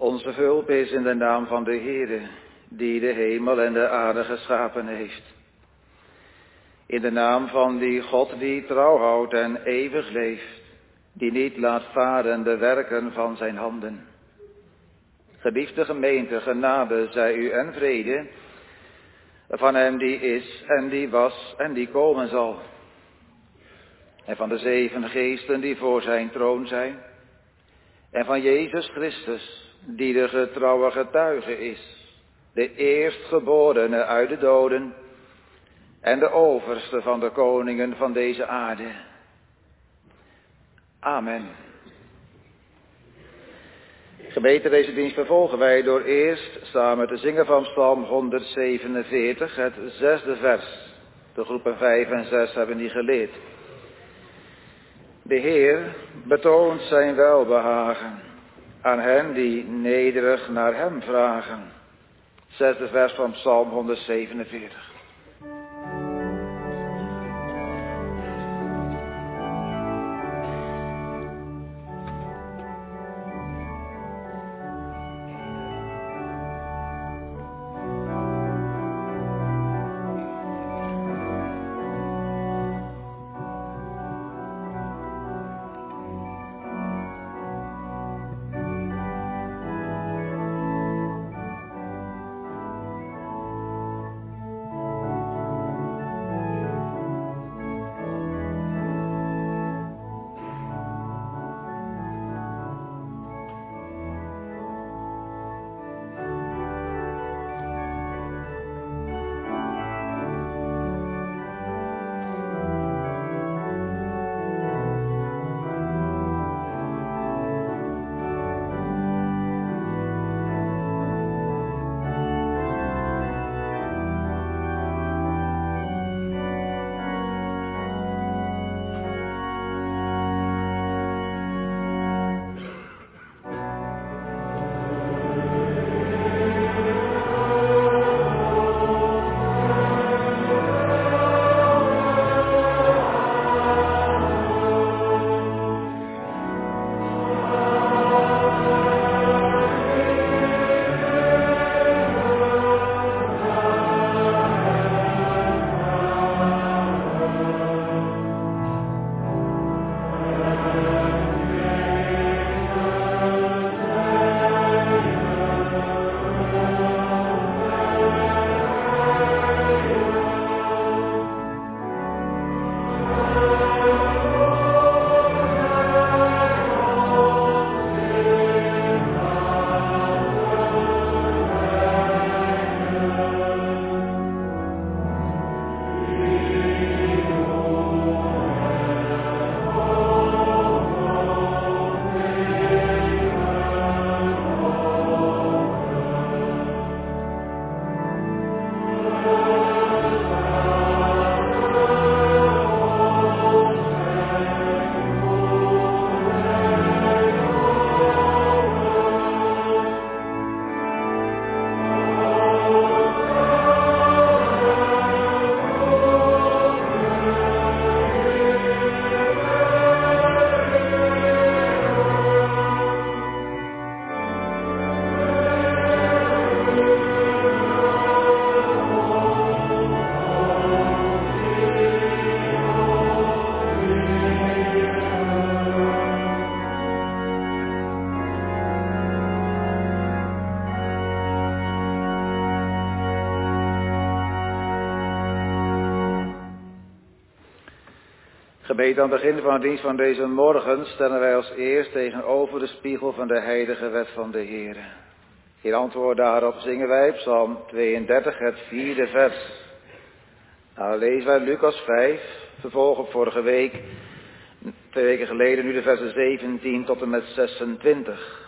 Onze hulp is in de naam van de Heere, die de hemel en de aarde geschapen heeft. In de naam van die God die trouw houdt en eeuwig leeft, die niet laat varen de werken van zijn handen. Geliefde gemeente, genade zij u en vrede, van hem die is en die was en die komen zal. En van de 7 geesten die voor zijn troon zijn. En van Jezus Christus, die de getrouwe getuige is, de eerstgeborene uit de doden en de overste van de koningen van deze aarde. Amen. Gemeente, deze dienst vervolgen wij door eerst samen te zingen van Psalm 147, het 6e vers. De groepen 5 en 6 hebben die geleerd. De Heer betoont zijn welbehagen aan hen die nederig naar hem vragen. 6e vers van Psalm 147. Gemeente, aan het begin van de dienst van deze morgen stellen wij als eerst tegenover de spiegel van de heilige wet van de Heer. In antwoord daarop zingen wij Psalm 32, het 4e vers. Nou, lezen wij Lucas 5, vervolg op vorige week, 2 weken geleden, nu de versen 17 tot en met 26.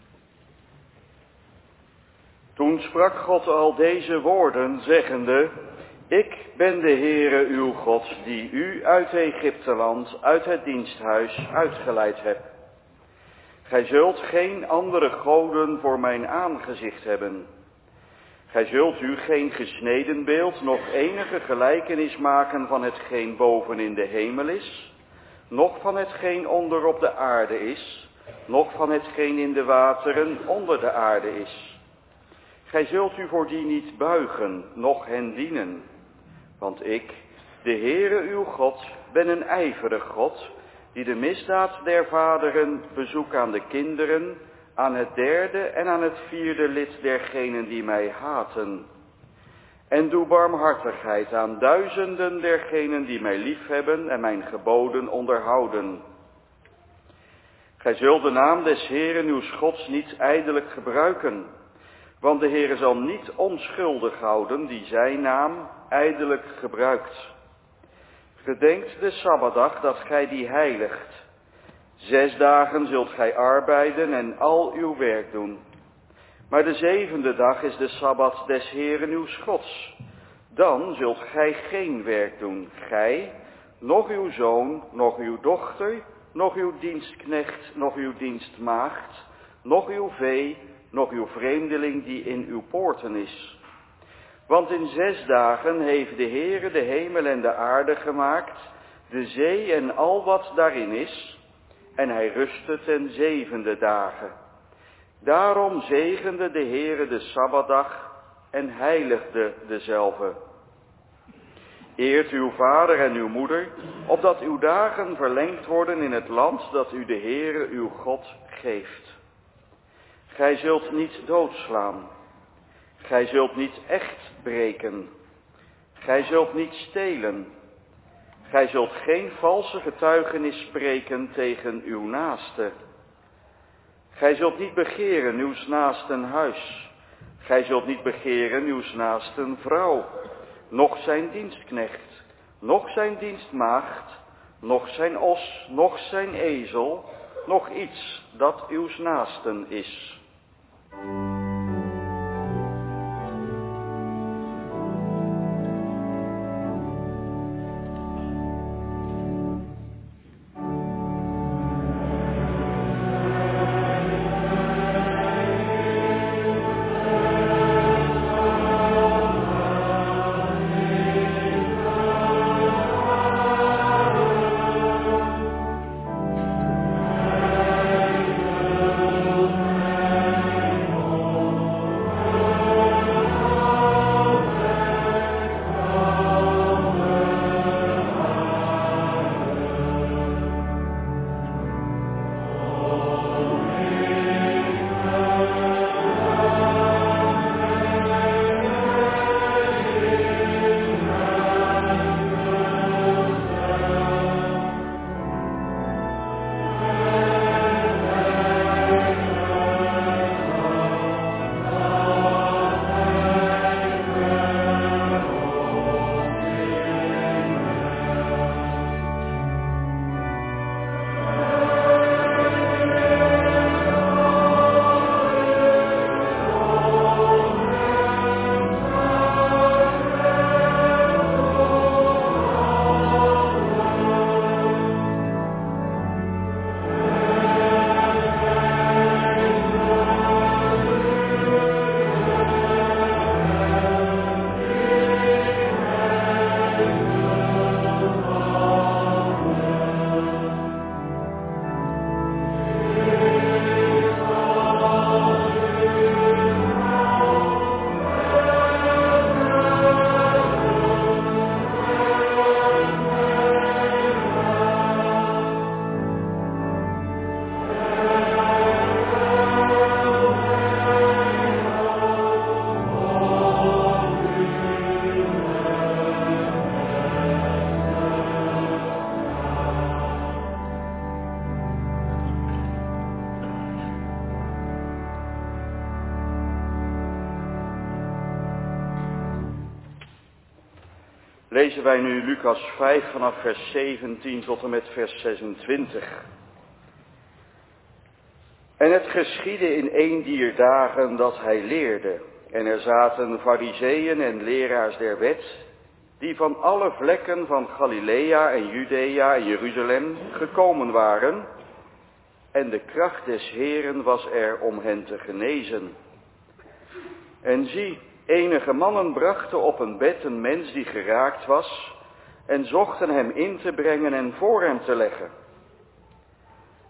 Toen sprak God al deze woorden, zeggende: Ik ben de Heere uw God, die u uit Egypteland, uit het diensthuis, uitgeleid heb. Gij zult geen andere goden voor mijn aangezicht hebben. Gij zult u geen gesneden beeld, noch enige gelijkenis maken van hetgeen boven in de hemel is, noch van hetgeen onder op de aarde is, noch van hetgeen in de wateren onder de aarde is. Gij zult u voor die niet buigen, noch hen dienen. Want ik, de Heere uw God, ben een ijverig God, die de misdaad der vaderen bezoek aan de kinderen, aan het derde en aan het vierde lid dergenen die mij haten. En doe barmhartigheid aan duizenden dergenen die mij liefhebben en mijn geboden onderhouden. Gij zult de naam des Heeren uws Gods niet ijdelijk gebruiken, want de Heere zal niet onschuldig houden die zijn naam ijdelijk gebruikt. Gedenkt de Sabbatdag dat gij die heiligt. 6 dagen zult gij arbeiden en al uw werk doen. Maar de 7e dag is de Sabbat des Heeren uws Gods. Dan zult gij geen werk doen, gij, noch uw zoon, noch uw dochter, noch uw dienstknecht, noch uw dienstmaagd, noch uw vee, noch uw vreemdeling die in uw poorten is. Want in 6 dagen heeft de Heere de hemel en de aarde gemaakt, de zee en al wat daarin is, en hij rustte ten 7e dagen. Daarom zegende de Heere de Sabbatdag en heiligde dezelve. Eert uw vader en uw moeder, opdat uw dagen verlengd worden in het land dat u de Heere uw God geeft. Gij zult niet doodslaan. Gij zult niet echt breken. Gij zult niet stelen. Gij zult geen valse getuigenis spreken tegen uw naaste. Gij zult niet begeren uws naasten huis. Gij zult niet begeren uws naasten vrouw, noch zijn dienstknecht, noch zijn dienstmaagd, noch zijn os, noch zijn ezel, noch iets dat uws naasten is. Lezen wij nu Lucas 5 vanaf vers 17 tot en met vers 26. En het geschiedde in 1 dier dagen dat hij leerde. En er zaten farizeeën en leraars der wet, die van alle vlekken van Galilea en Judea en Jeruzalem gekomen waren. En de kracht des Heeren was er om hen te genezen. En zie, enige mannen brachten op een bed een mens die geraakt was en zochten hem in te brengen en voor hem te leggen.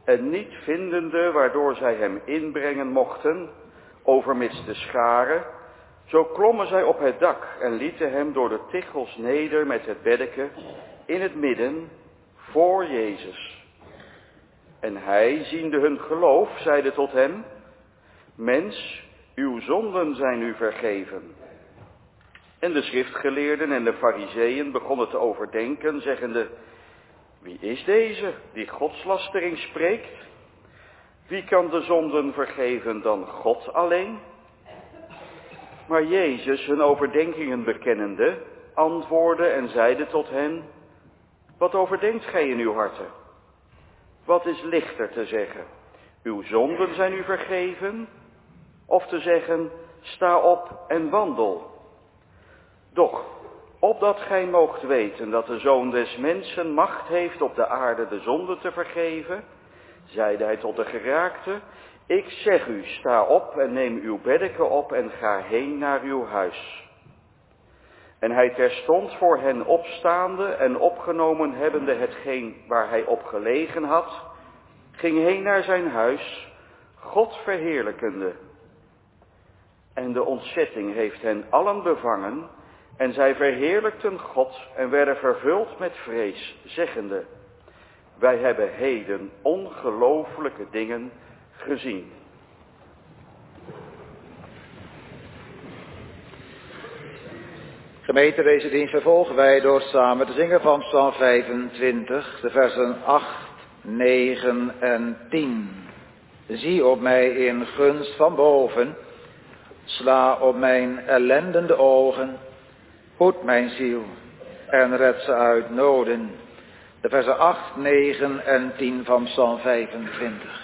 en niet vindende waardoor zij hem inbrengen mochten, overmits de schare, zo klommen zij op het dak en lieten hem door de tichels neder met het beddeke in het midden voor Jezus. En hij, ziende hun geloof, zeide tot hem: Mens, uw zonden zijn u vergeven. En de schriftgeleerden en de farizeeën begonnen te overdenken, zeggende: Wie is deze die godslastering spreekt? Wie kan de zonden vergeven dan God alleen? Maar Jezus, hun overdenkingen bekennende, antwoordde en zeide tot hen: Wat overdenkt gij in uw harten? Wat is lichter te zeggen? Uw zonden zijn u vergeven? Of te zeggen: Sta op en wandel? Doch, opdat gij moogt weten dat de Zoon des Mensen macht heeft op de aarde de zonde te vergeven, zeide hij tot de geraakte: Ik zeg u, sta op en neem uw beddeke op en ga heen naar uw huis. En hij terstond voor hen opstaande en opgenomen hebbende hetgeen waar hij op gelegen had, ging heen naar zijn huis, God verheerlijkende. En de ontzetting heeft hen allen bevangen, en zij verheerlijkten God en werden vervuld met vrees, zeggende: Wij hebben heden ongelooflijke dingen gezien. Gemeente, deze dienst vervolgen wij door samen te zingen van Psalm 25, de versen 8, 9 en 10. Zie op mij in gunst van boven, sla op mijn ellendende ogen, hoed mijn ziel en red ze uit noden. De versen 8, 9 en 10 van Psalm 25.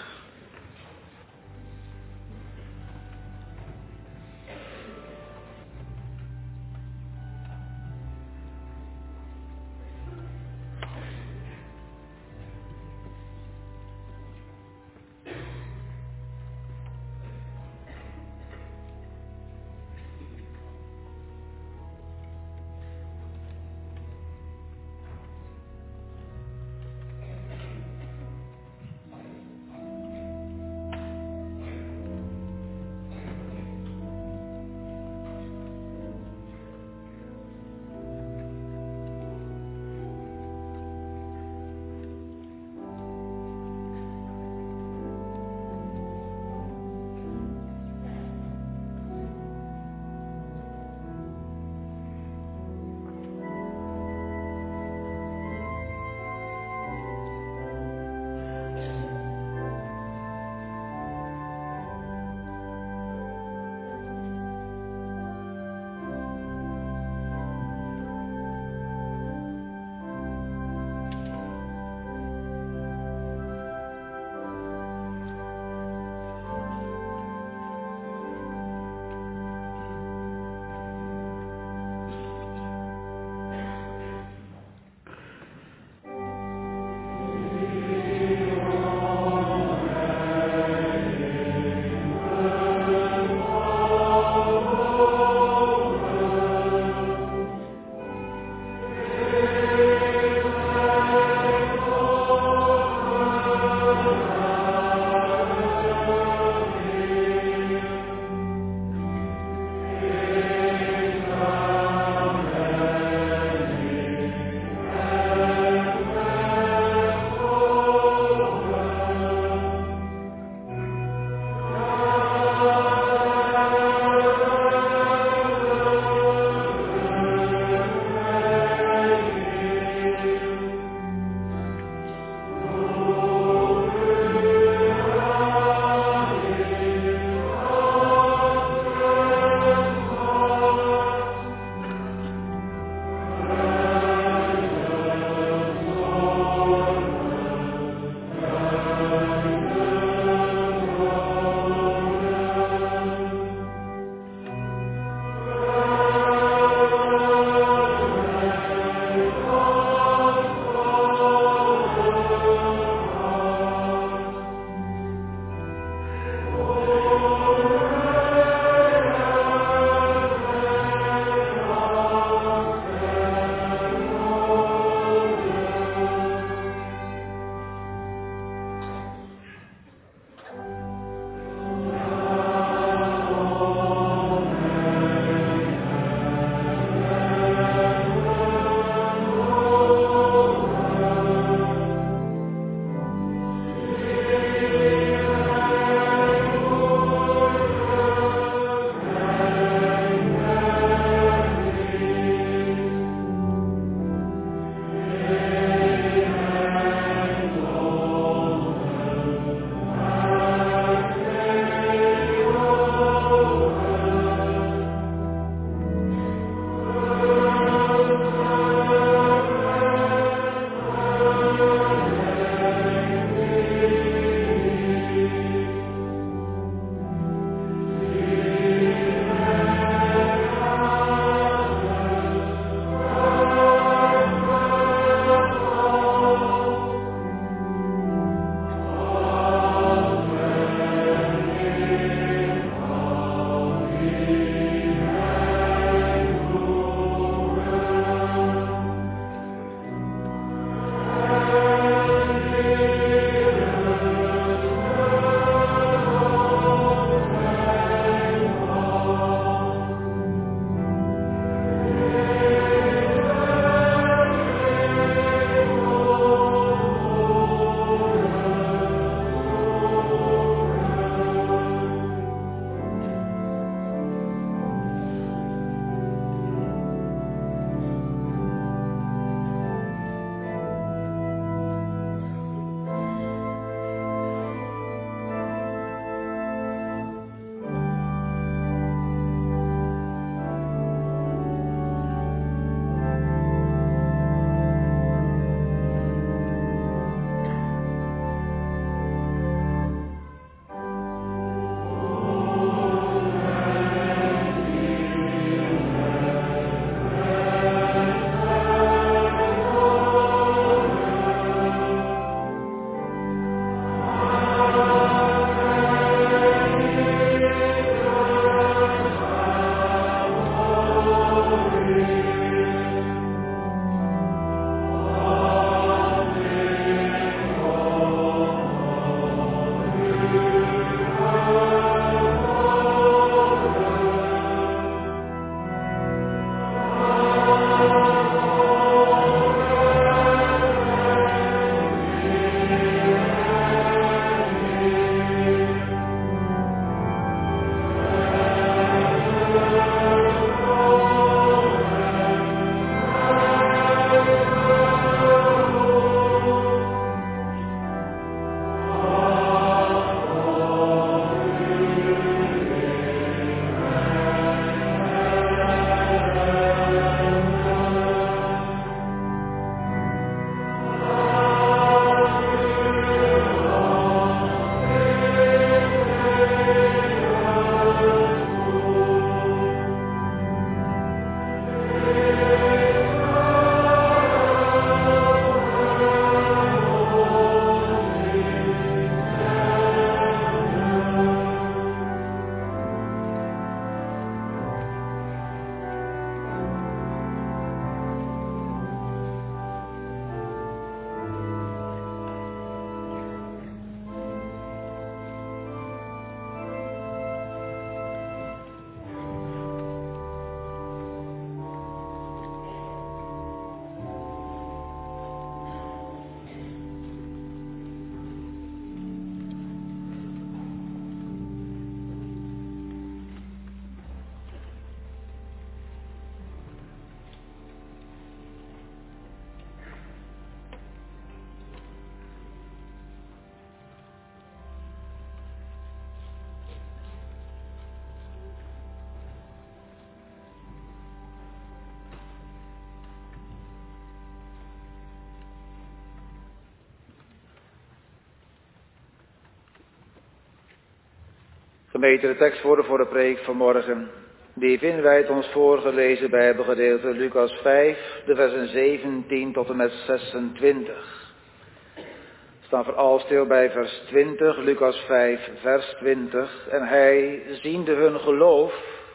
Gemeente, de tekst voor de preek vanmorgen, die vinden wij uit ons voorgelezen Bijbelgedeelte Lucas 5, de versen 17 tot en met 26. We staan vooral stil bij vers 20, Lucas 5, vers 20. En hij, ziende hun geloof,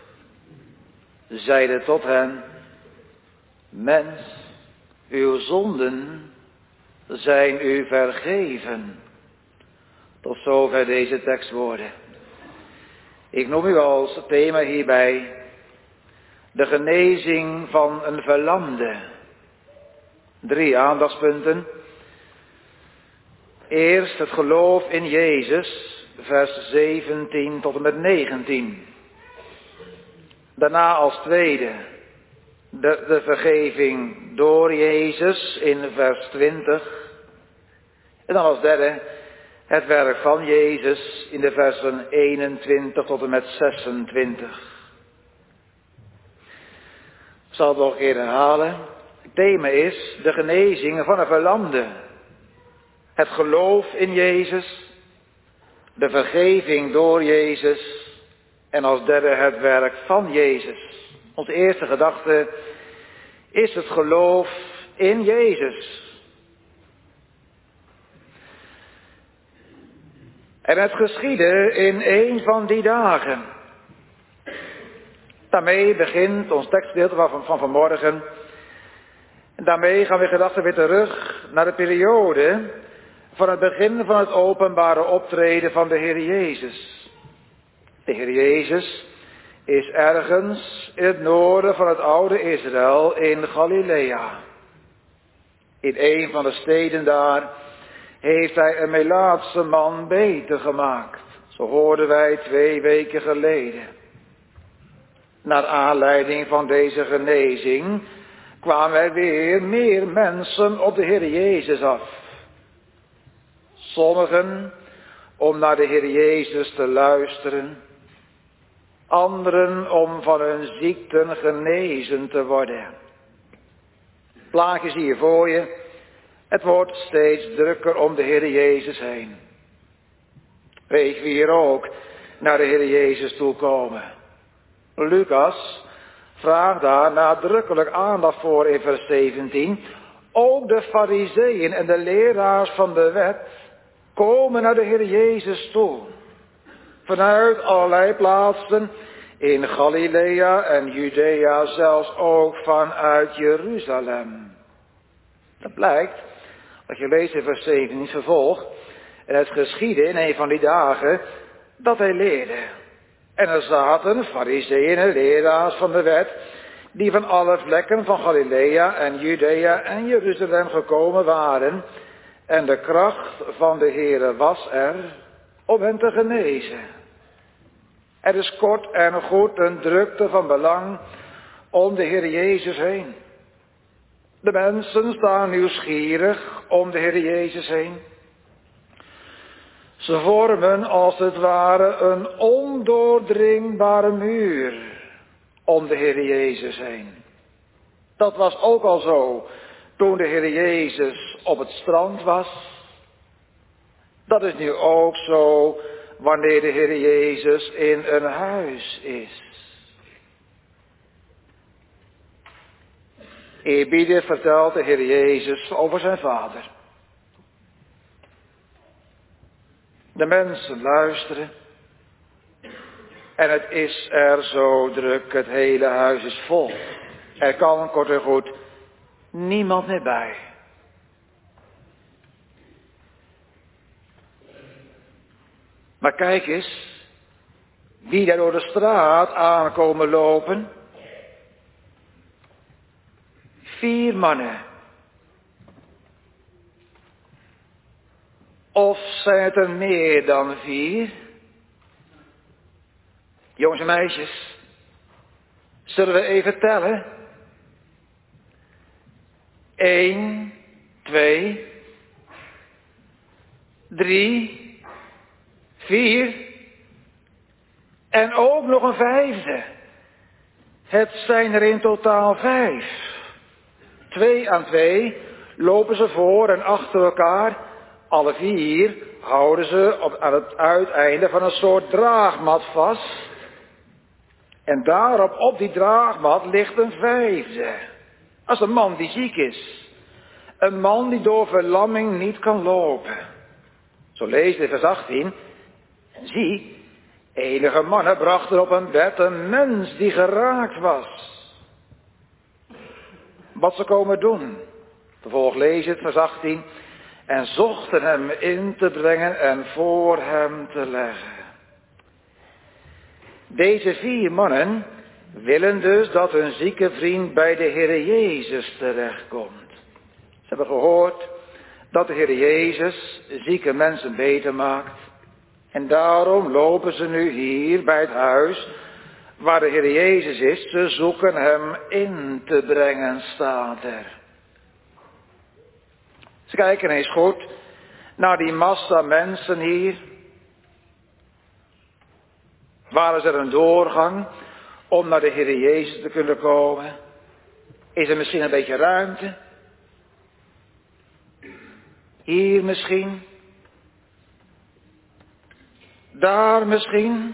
zeide tot hen: Mens, uw zonden zijn u vergeven. Tot zover deze tekstwoorden. Ik noem u als thema hierbij de genezing van een verlamde. 3 aandachtspunten. Eerst het geloof in Jezus, vers 17 tot en met 19. Daarna als tweede de vergeving door Jezus in vers 20. En dan als derde het werk van Jezus in de versen 21 tot en met 26. Ik zal het nog een keer herhalen. Het thema is de genezing van een verlamde. Het geloof in Jezus, de vergeving door Jezus en als derde het werk van Jezus. Onze eerste gedachte is het geloof in Jezus. En het geschiedde in een van die dagen. Daarmee begint ons tekstgedeelte van vanmorgen. En daarmee gaan we gedachten weer terug naar de periode van het begin van het openbare optreden van de Heer Jezus. De Heer Jezus is ergens in het noorden van het oude Israël in Galilea. In een van de steden daar heeft hij een Melaatse man beter gemaakt. Zo hoorden wij 2 weken geleden. Naar aanleiding van deze genezing kwamen er weer meer mensen op de Heer Jezus af. Sommigen om naar de Heer Jezus te luisteren. Anderen om van hun ziekten genezen te worden. Plaatjes hier voor je. Het wordt steeds drukker om de Heer Jezus heen. Weten we hier ook naar de Heer Jezus toe komen. Lucas vraagt daar nadrukkelijk aandacht voor in vers 17. Ook de Farizeeën en de leraars van de wet komen naar de Heer Jezus toe. Vanuit allerlei plaatsen in Galilea en Judea, zelfs ook vanuit Jeruzalem. Dat blijkt, als je leest in vers 17 vervolg, en het geschiedde in een van die dagen dat hij leerde. En er zaten Farizeeën en leraars van de wet, die van alle vlekken van Galilea en Judea en Jeruzalem gekomen waren. En de kracht van de Heere was er om hen te genezen. Er is kort en goed een drukte van belang om de Heer Jezus heen. De mensen staan nieuwsgierig om de Heer Jezus heen. Ze vormen als het ware een ondoordringbare muur om de Heer Jezus heen. Dat was ook al zo toen de Heer Jezus op het strand was. Dat is nu ook zo wanneer de Heer Jezus in een huis is. Eerbiedig vertelt de Heer Jezus over zijn Vader. De mensen luisteren. En het is er zo druk, het hele huis is vol. Er kan kort en goed niemand meer bij. Maar kijk eens, wie daar door de straat aankomen lopen. 4 mannen. Of zijn het er meer dan 4? Jongens en meisjes, zullen we even tellen? 1, 2, 3, 4 en ook nog een 5e. Het zijn er in totaal 5. 2 aan 2 lopen ze voor en achter elkaar Alle 4 houden ze aan het uiteinde van een soort draagmat vast. En daarop, op die draagmat, ligt een 5e. Dat is een man die ziek is. Een man die door verlamming niet kan lopen. Zo leest in vers 18. En zie, enige mannen brachten op een bed een mens die geraakt was. Wat ze komen doen. Vervolgens lees het vers 18. En zochten hem in te brengen en voor hem te leggen. Deze 4 mannen willen dus dat hun zieke vriend bij de Heer Jezus terechtkomt. Ze hebben gehoord dat de Heer Jezus zieke mensen beter maakt. En daarom lopen ze nu hier bij het huis waar de Heer Jezus is. Ze zoeken hem in te brengen, staat er. Ze kijken eens goed naar die massa mensen hier. Waar is er een doorgang om naar de Heer Jezus te kunnen komen? Is er misschien een beetje ruimte? Hier misschien? Daar misschien?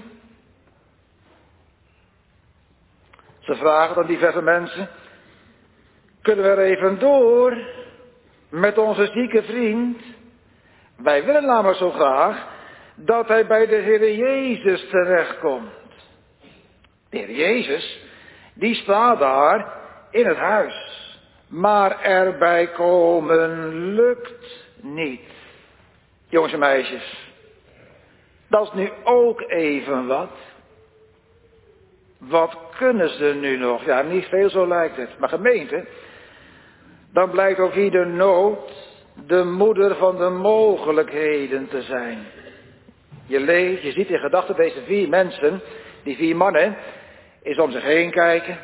Ze vragen dan diverse mensen. Kunnen we er even door met onze zieke vriend? Wij willen namelijk zo graag dat hij bij de Heer Jezus terechtkomt. De Heer Jezus, die staat daar in het huis. Maar erbij komen lukt niet. Jongens en meisjes, dat is nu ook even wat. Wat kunnen ze nu nog? Ja, niet veel, zo lijkt het. Maar gemeente, dan blijkt ook hier de nood de moeder van de mogelijkheden te zijn. Je leest, je ziet in gedachten deze 4 mensen, die 4 mannen, eens om zich heen kijken.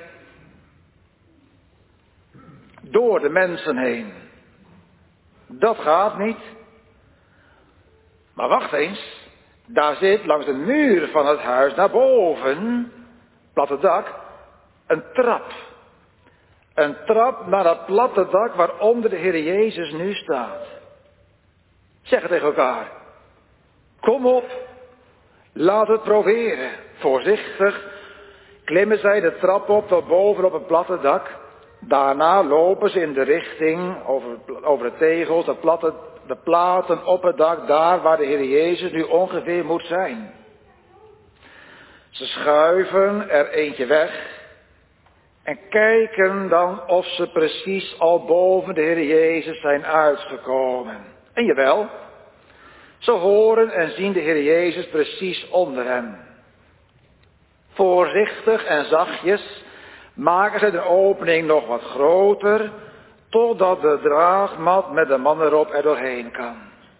Door de mensen heen. Dat gaat niet. Maar wacht eens, daar zit langs de muur van het huis naar boven, platte dak, een trap. Een trap naar dat platte dak waaronder de Heer Jezus nu staat. Zeg het tegen elkaar. Kom op, laat het proberen. Voorzichtig klimmen zij de trap op tot boven op het platte dak. Daarna lopen ze in de richting over de tegels, de platen op het dak, daar waar de Heer Jezus nu ongeveer moet zijn. Ze schuiven er eentje weg en kijken dan of ze precies al boven de Heer Jezus zijn uitgekomen. En jawel, ze horen en zien de Heer Jezus precies onder hen. Voorzichtig en zachtjes maken ze de opening nog wat groter, totdat de draagmat met de man erop er doorheen kan.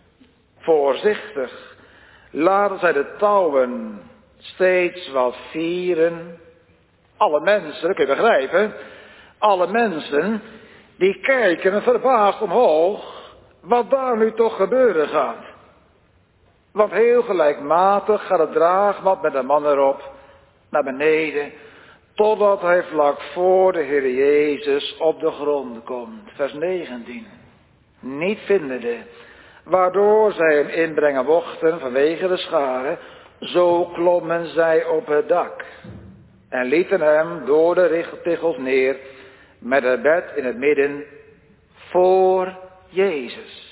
Voorzichtig laten zij de touwen steeds wat vieren. Alle mensen, dat kun je begrijpen, alle mensen die kijken verbaasd omhoog wat daar nu toch gebeuren gaat. Want heel gelijkmatig gaat het draagmat met de man erop naar beneden, totdat hij vlak voor de Heer Jezus op de grond komt. Vers 19. Niet vindende, waardoor zij hem inbrengen mochten vanwege de scharen, zo klommen zij op het dak en lieten hem door de richtegels neer met het bed in het midden voor Jezus.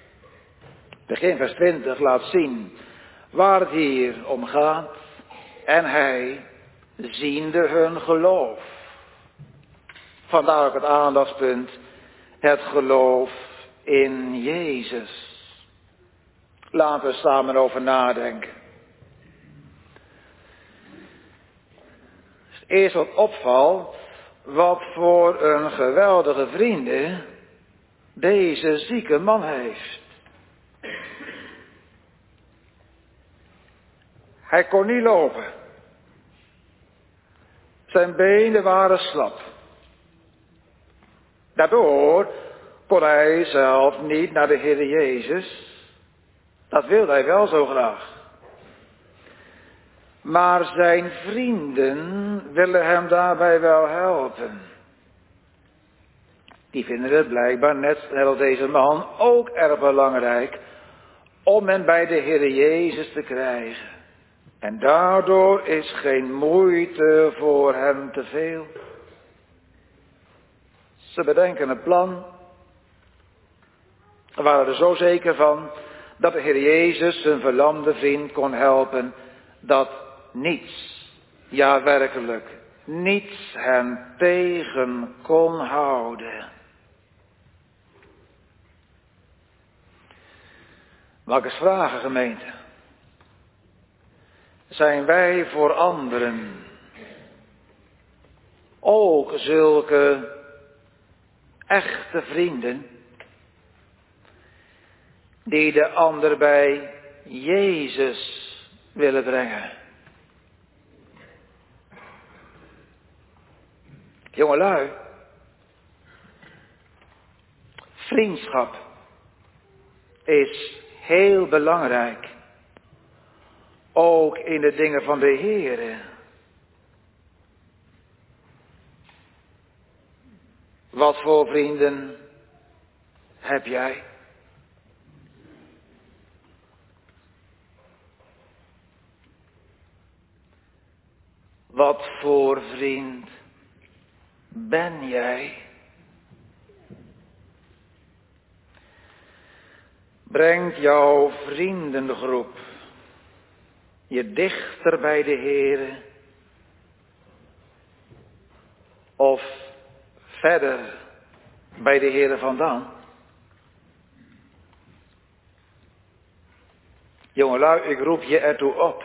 Begin vers 20 laat zien waar het hier om gaat. En hij, ziende hun geloof. Vandaar ook het aandachtspunt, het geloof in Jezus. Laten we samen over nadenken. Eerst wat opvalt, wat voor een geweldige vrienden deze zieke man heeft. Hij kon niet lopen. Zijn benen waren slap. Daardoor kon hij zelf niet naar de Heer Jezus. Dat wilde hij wel zo graag. Maar zijn vrienden willen hem daarbij wel helpen. Die vinden het blijkbaar net als deze man ook erg belangrijk om hen bij de Heere Jezus te krijgen. En daardoor is geen moeite voor hem te veel. Ze bedenken een plan. Ze waren er zo zeker van dat de Heer Jezus zijn verlamde vriend kon helpen, dat niets, ja werkelijk, niets hem tegen kon houden. Mag ik eens vragen, gemeente? Zijn wij voor anderen ook zulke echte vrienden die de ander bij Jezus willen brengen? Jongelui, vriendschap is heel belangrijk, ook in de dingen van de Heere. Wat voor vrienden heb jij? Wat voor vriend ben jij? Brengt jouw vriendengroep je dichter bij de Heere of verder bij de Heere vandaan? Jongelui, ik roep je ertoe op.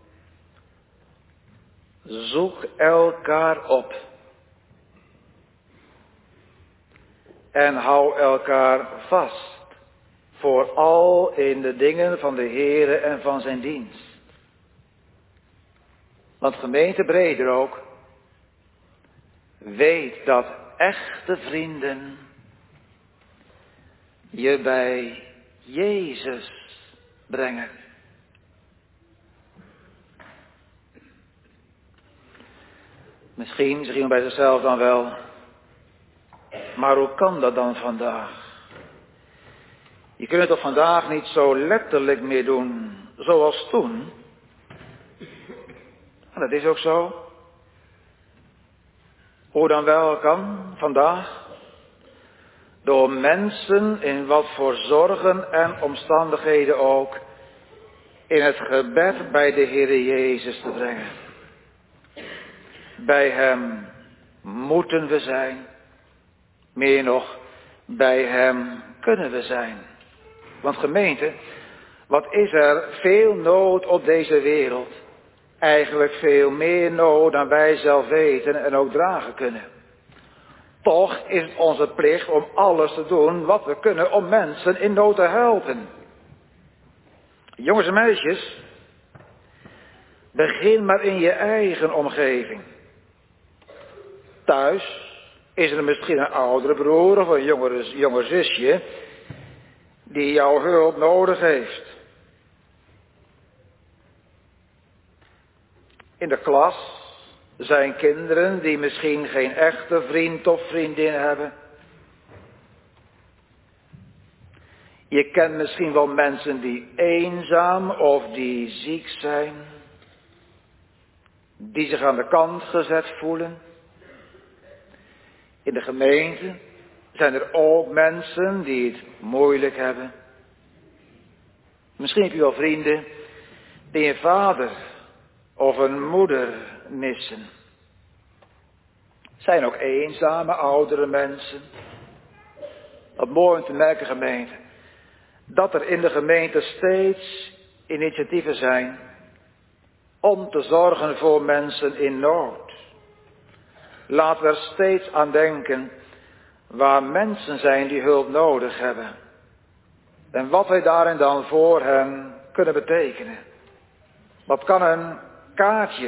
Zoek elkaar op. En hou elkaar vast. Vooral in de dingen van de Heere en van zijn dienst. Want gemeente breder ook. Weet dat echte vrienden je bij Jezus brengen. Misschien zeg je bij zichzelf dan wel. Maar hoe kan dat dan vandaag? Je kunt het toch vandaag niet zo letterlijk meer doen zoals toen? En dat is ook zo. Hoe dan wel kan vandaag? Door mensen in wat voor zorgen en omstandigheden ook in het gebed bij de Heere Jezus te brengen. Bij hem moeten we zijn. Meer nog, bij hem kunnen we zijn. Want gemeente, wat is er veel nood op deze wereld? Eigenlijk veel meer nood dan wij zelf weten en ook dragen kunnen. Toch is het onze plicht om alles te doen wat we kunnen om mensen in nood te helpen. Jongens en meisjes, begin maar in je eigen omgeving. Thuis is er misschien een oudere broer of een jonger zusje die jouw hulp nodig heeft. In de klas zijn kinderen die misschien geen echte vriend of vriendin hebben. Je kent misschien wel mensen die eenzaam of die ziek zijn. Die zich aan de kant gezet voelen. In de gemeente zijn er ook mensen die het moeilijk hebben. Misschien heb je wel vrienden die een vader of een moeder missen. Zijn ook eenzame oudere mensen. Wat mooi om te merken, gemeente, dat er in de gemeente steeds initiatieven zijn om te zorgen voor mensen in nood. Laten we er steeds aan denken waar mensen zijn die hulp nodig hebben. En wat wij daarin dan voor hen kunnen betekenen. Wat kan een kaartje,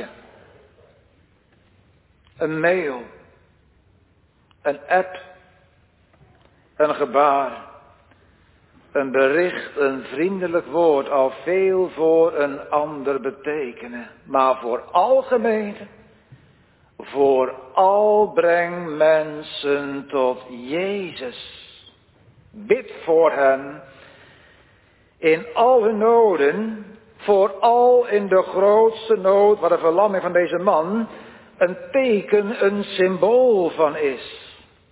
een mail, een app, een gebaar, een bericht, een vriendelijk woord al veel voor een ander betekenen. Maar voor al gemeenten, vooral breng mensen tot Jezus. Bid voor hen In alle noden, vooral in de grootste nood waar de verlamming van deze man een teken, een symbool van is.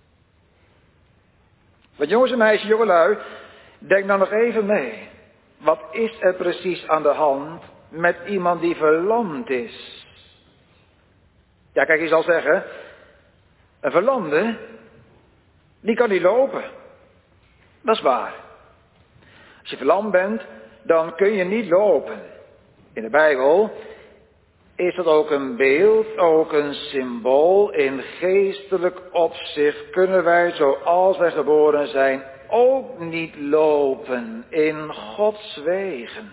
Want jongens en meisjes, jongelui, denk nou nog even mee. Wat is er precies aan de hand met iemand die verlamd is? Ja, kijk, je zal zeggen, een verlamde, die kan niet lopen. Dat is waar. Als je verlamd bent, dan kun je niet lopen. In de Bijbel is dat ook een beeld, ook een symbool. In geestelijk opzicht kunnen wij, zoals wij geboren zijn, ook niet lopen in Gods wegen.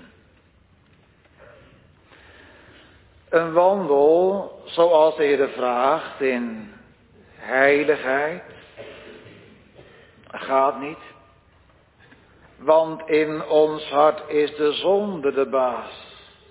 Een wandel, zoals de Heer vraagt, in heiligheid, gaat niet. Want in ons hart is de zonde de baas.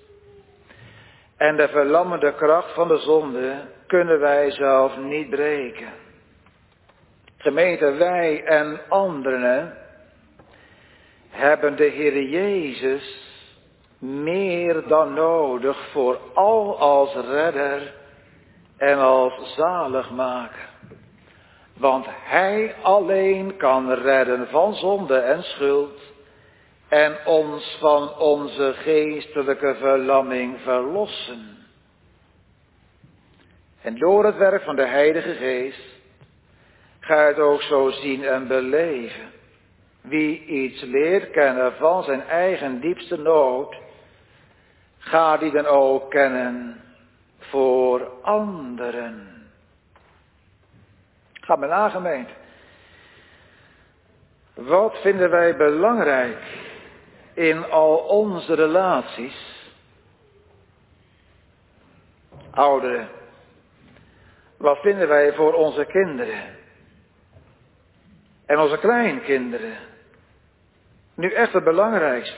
En de verlammende kracht van de zonde kunnen wij zelf niet breken. Gemeente, wij en anderen hebben de Heer Jezus meer dan nodig, vooral als redder en als zaligmaker. Want Hij alleen kan redden van zonde en schuld en ons van onze geestelijke verlamming verlossen. En door het werk van de Heilige Geest ga je het ook zo zien en beleven. Wie iets leert kennen van zijn eigen diepste nood, ga die dan ook kennen voor anderen. Ga maar na, gemeente. Wat vinden wij belangrijk in al onze relaties? Ouderen, wat vinden wij voor onze kinderen? En onze kleinkinderen? Nu echt het belangrijkste.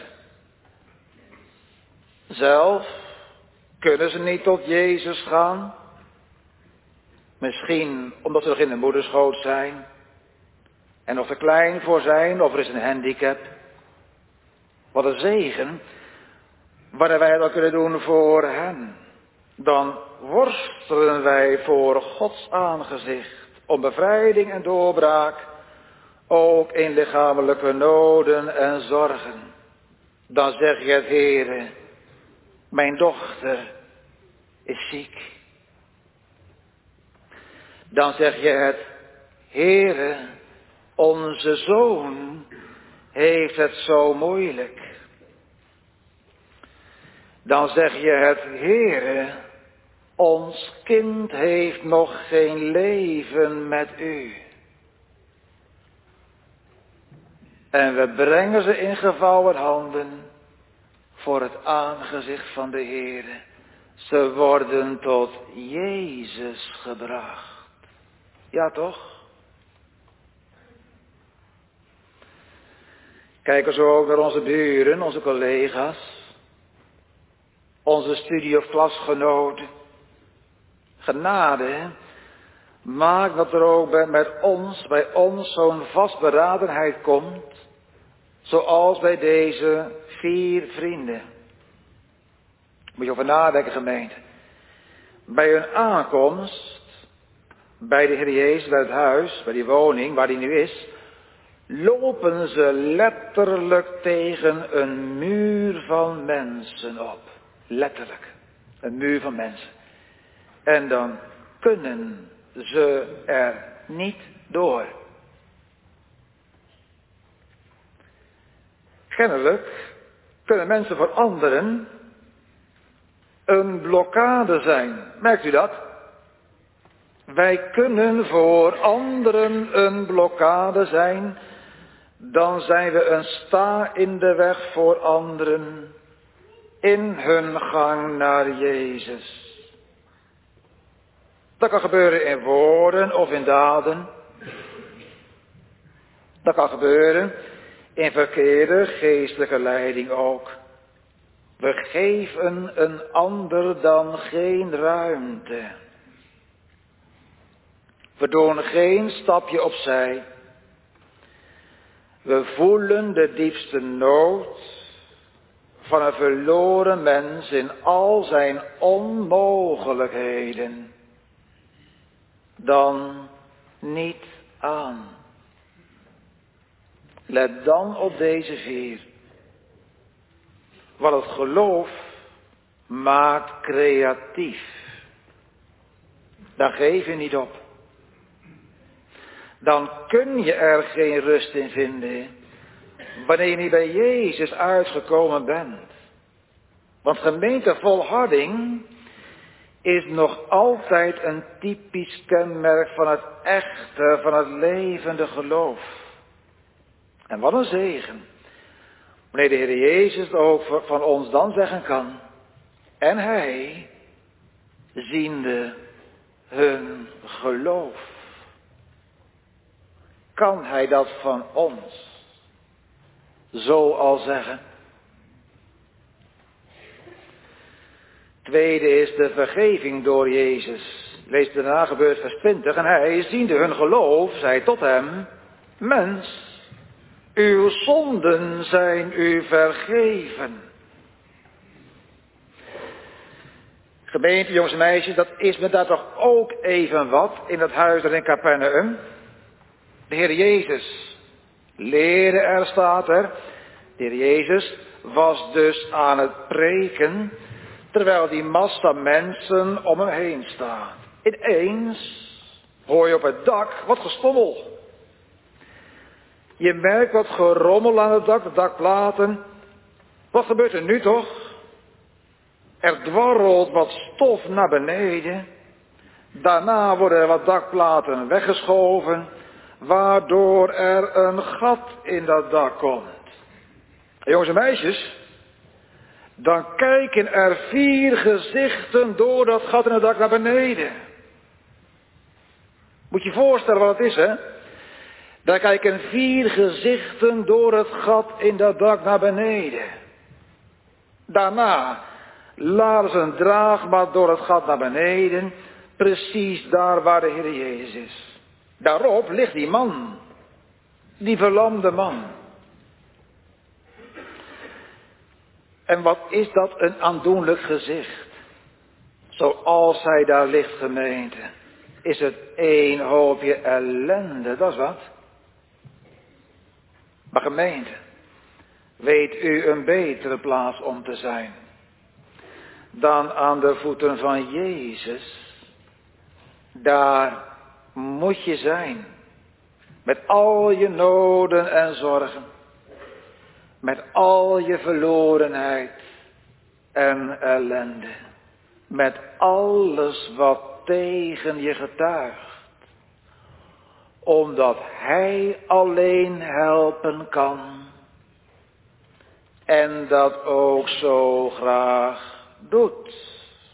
Zelf kunnen ze niet tot Jezus gaan. Misschien omdat ze nog in de moederschoot zijn. En nog te klein voor zijn, of er is een handicap. Wat een zegen. Wanneer wij dat kunnen doen voor hen. Dan worstelen wij voor Gods aangezicht. Om bevrijding en doorbraak. Ook in lichamelijke noden en zorgen. Dan zeg je het, Heere, mijn dochter is ziek. Dan zeg je het, Heere, onze zoon heeft het zo moeilijk. Dan zeg je het, Heere, ons kind heeft nog geen leven met u. En we brengen ze in gevouwen handen voor het aangezicht van de Heere. Ze worden tot Jezus gebracht. Ja, toch? Kijken zo ook naar onze buren, onze collega's, onze studie- of klasgenoten. Genade, hè? Maak dat er ook bij ons zo'n vastberadenheid komt, zoals bij deze 4 vrienden. Moet je over nadenken, gemeente. Bij hun aankomst, bij de Heer Jezus, bij het huis, bij die woning waar hij nu is, lopen ze letterlijk tegen een muur van mensen op. Letterlijk. Een muur van mensen. En dan kunnen ze er niet door. Kennelijk kunnen mensen voor anderen een blokkade zijn. Merkt u dat? Wij kunnen voor anderen een blokkade zijn. Dan zijn we een sta in de weg voor anderen. In hun gang naar Jezus. Dat kan gebeuren in woorden of in daden. Dat kan gebeuren in verkeerde geestelijke leiding ook. We geven een ander dan geen ruimte. We doen geen stapje opzij. We voelen de diepste nood van een verloren mens in al zijn onmogelijkheden, dan niet aan. Let dan op deze 4. Want het geloof maakt creatief. Dan geef je niet op. Dan kun je er geen rust in vinden wanneer je niet bij Jezus uitgekomen bent. Want gemeente, volharding is nog altijd een typisch kenmerk van het echte, van het levende geloof. En wat een zegen. Wanneer de Heer Jezus ook van ons dan zeggen kan. En Hij, ziende hun geloof. Kan Hij dat van ons zo al zeggen? Tweede is de vergeving door Jezus. Lees daarna gebeurt vers 20. En Hij, ziende hun geloof, zei tot hem: Mens, uw zonden zijn u vergeven. Gemeente, jongens en meisjes, dat is me daar toch ook even wat in het huis er in Capernaum. De Heer Jezus leerde er, staat er. De Heer Jezus was dus aan het preken, terwijl die massa mensen om hem heen staat. Ineens hoor je op het dak wat gestommel. Je merkt wat gerommel aan het dak, de dakplaten. Wat gebeurt er nu toch? Er dwarrelt wat stof naar beneden. Daarna worden er wat dakplaten weggeschoven, waardoor er een gat in dat dak komt. En jongens en meisjes, dan kijken er 4 gezichten door dat gat in het dak naar beneden. Moet je je voorstellen wat het is, hè? Daar kijken 4 gezichten door het gat in dat dak naar beneden. Daarna laden ze een draagmat door het gat naar beneden, precies daar waar de Heer Jezus is. Daarop ligt die man, die verlamde man. En wat is dat een aandoenlijk gezicht. Zoals hij daar ligt, gemeente, is het één hoopje ellende, dat is wat. Maar gemeente, weet u een betere plaats om te zijn dan aan de voeten van Jezus? Daar moet je zijn, met al je noden en zorgen, met al je verlorenheid en ellende, met alles wat tegen je getuigt, omdat Hij alleen helpen kan en dat ook zo graag doet.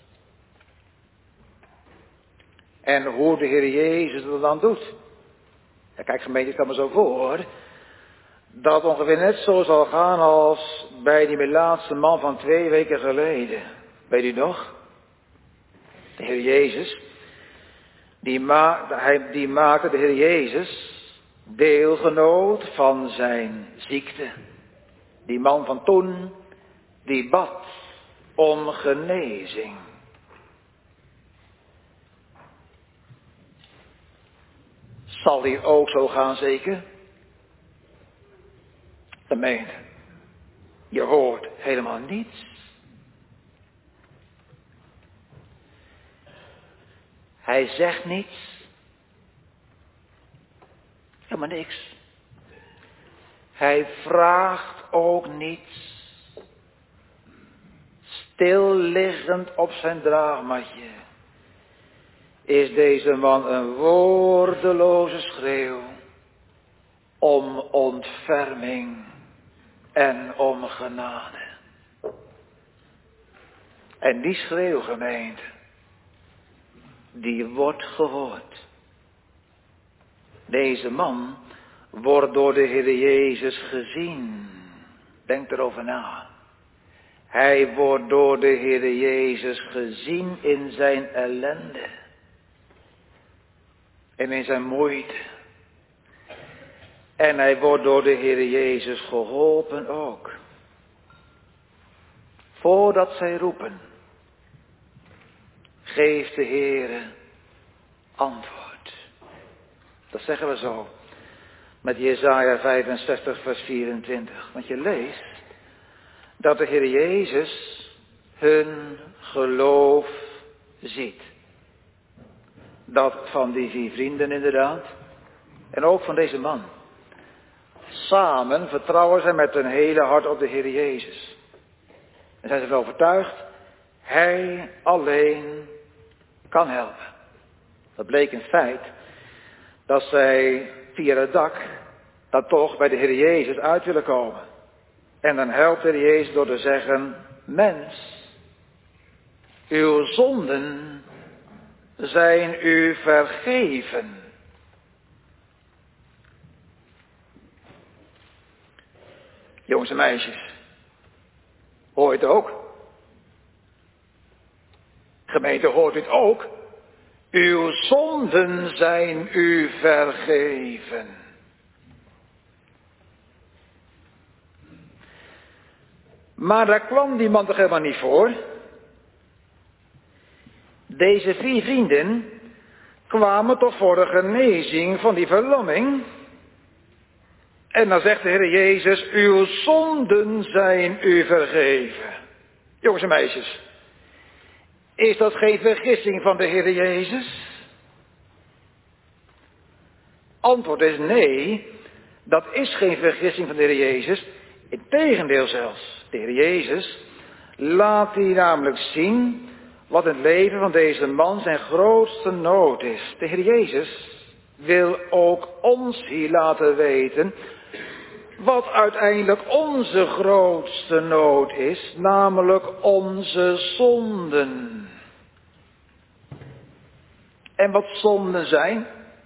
En hoe de Heer Jezus dat dan doet. Ja, kijk gemeente, stel me zo voor dat het ongeveer net zo zal gaan als bij die melaatse man van 2 weken geleden. Weet u nog? De Heer Jezus, die maakte de Heer Jezus deelgenoot van zijn ziekte. Die man van toen, die bad om genezing. Zal hier ook zo gaan zeker? Gemeente, je hoort helemaal niets. Hij zegt niets. Helemaal niks. Hij vraagt ook niets. Stilliggend op zijn draagmatje is deze man een woordeloze schreeuw om ontferming en om genade. En die schreeuw, gemeente, die wordt gehoord. Deze man wordt door de Heer Jezus gezien. Denk erover na. Hij wordt door de Heer Jezus gezien in zijn ellende. En in zijn moeite. En hij wordt door de Heer Jezus geholpen ook. voordat zij roepen, geeft de Heere antwoord. Dat zeggen we zo met Jesaja 65 vers 24. Want je leest dat de Heer Jezus hun geloof ziet. Dat van die 4 vrienden inderdaad. En ook van deze man. Samen vertrouwen zij met hun hele hart op de Heer Jezus. En zijn ze wel overtuigd, Hij alleen kan helpen. Dat bleek in feit dat zij via het dak dan toch bij de Heer Jezus uit willen komen. En dan helpt de Heer Jezus door te zeggen, mens, uw zonden zijn u vergeven. Jongens en meisjes, hoor je het ook? Gemeente, hoort u het ook? Uw zonden zijn u vergeven. Maar daar kwam die man toch helemaal niet voor? Deze 4 vrienden kwamen toch voor de genezing van die verlamming? En dan zegt de Heer Jezus, uw zonden zijn u vergeven. Jongens en meisjes, is dat geen vergissing van de Heer Jezus? Antwoord is nee, dat is geen vergissing van de Heer Jezus. Integendeel zelfs, de Heer Jezus laat hier namelijk zien wat in het leven van deze man zijn grootste nood is. De Heer Jezus wil ook ons hier laten weten wat uiteindelijk onze grootste nood is, namelijk onze zonden. En wat zonden zijn?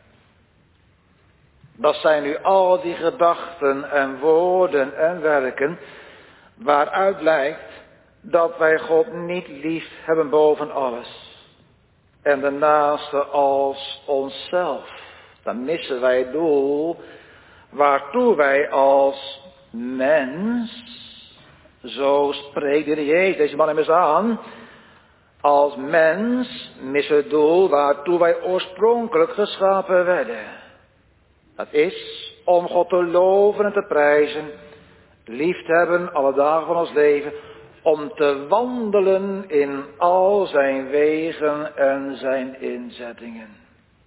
Dat zijn nu al die gedachten en woorden en werken waaruit blijkt dat wij God niet lief hebben boven alles. En de naaste als onszelf. Dan missen wij het doel waartoe wij als mens, zo spreekt de Heer Jezus deze man immers aan, als mens missen het doel waartoe wij oorspronkelijk geschapen werden. Dat is om God te loven en te prijzen, lief te hebben alle dagen van ons leven, om te wandelen in al zijn wegen en zijn inzettingen.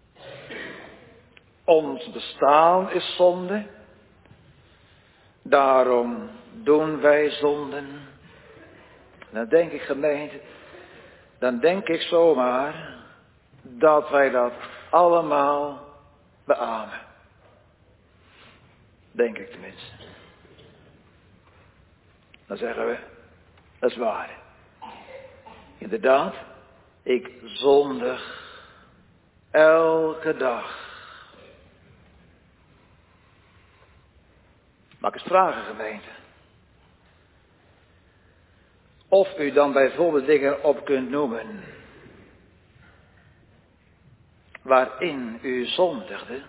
Ons bestaan is zonde, daarom doen wij zonden. Dan denk ik, gemeente, dan denk ik zomaar dat wij dat allemaal beamen. Denk ik tenminste. Dan zeggen we, dat is waar. Inderdaad, ik zondig elke dag. Mag ik eens vragen, gemeente? Of u dan bijvoorbeeld dingen op kunt noemen waarin u zondigde.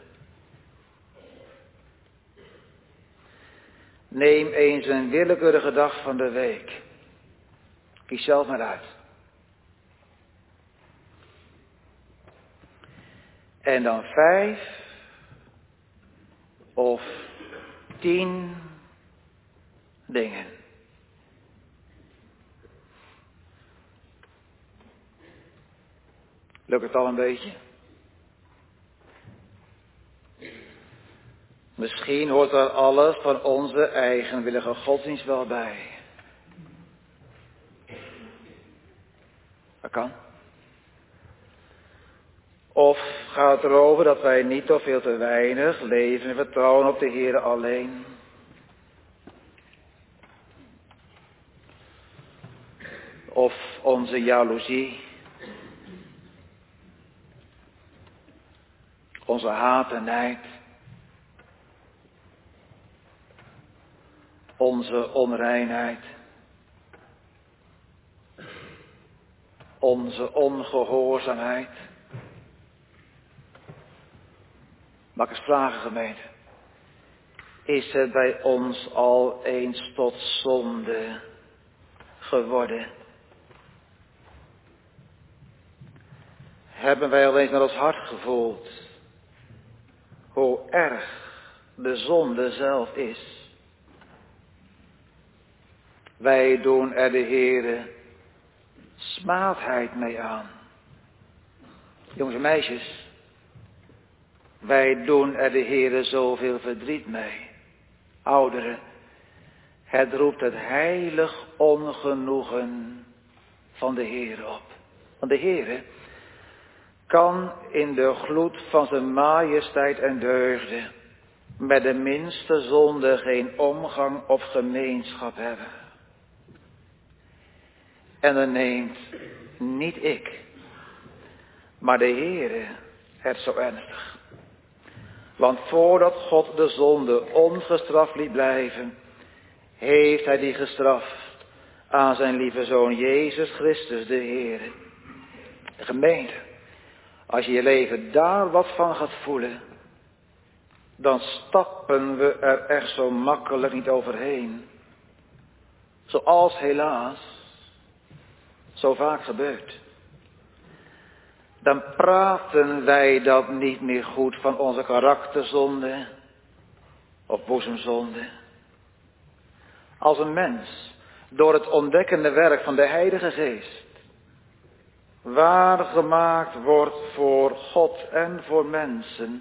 Neem eens een willekeurige dag van de week. Kies zelf maar uit. En dan 5 of 10 dingen. Lukt het al een beetje? Misschien hoort er alles van onze eigenwillige godsdienst wel bij. Dat kan. Of gaat het erover dat wij niet of veel te weinig leven en vertrouwen op de Heer alleen? Of onze jaloezie, onze haat en nijd, onze onreinheid, onze ongehoorzaamheid. Mag ik eens vragen, gemeente? Is het bij ons al eens tot zonde geworden. Hebben wij al eens naar ons hart gevoeld hoe erg de zonde zelf is? Wij doen er de Heere smaadheid mee aan. Jongens en meisjes, wij doen er de Heere zoveel verdriet mee. Ouderen, het roept het heilig ongenoegen van de Heere op. Want de Heere kan in de gloed van zijn majesteit en deugden met de minste zonde geen omgang of gemeenschap hebben. En dan neemt niet ik, maar de Heere het zo ernstig. Want voordat God de zonde ongestraft liet blijven, heeft hij die gestraft aan zijn lieve Zoon Jezus Christus de Heere. De gemeente, als je je leven daar wat van gaat voelen, dan stappen we er echt zo makkelijk niet overheen. Zoals helaas zo vaak gebeurt. Dan praten wij dat niet meer goed van onze karakterzonde of boezemzonde. Als een mens door het ontdekkende werk van de Heilige Geest waargemaakt wordt voor God en voor mensen,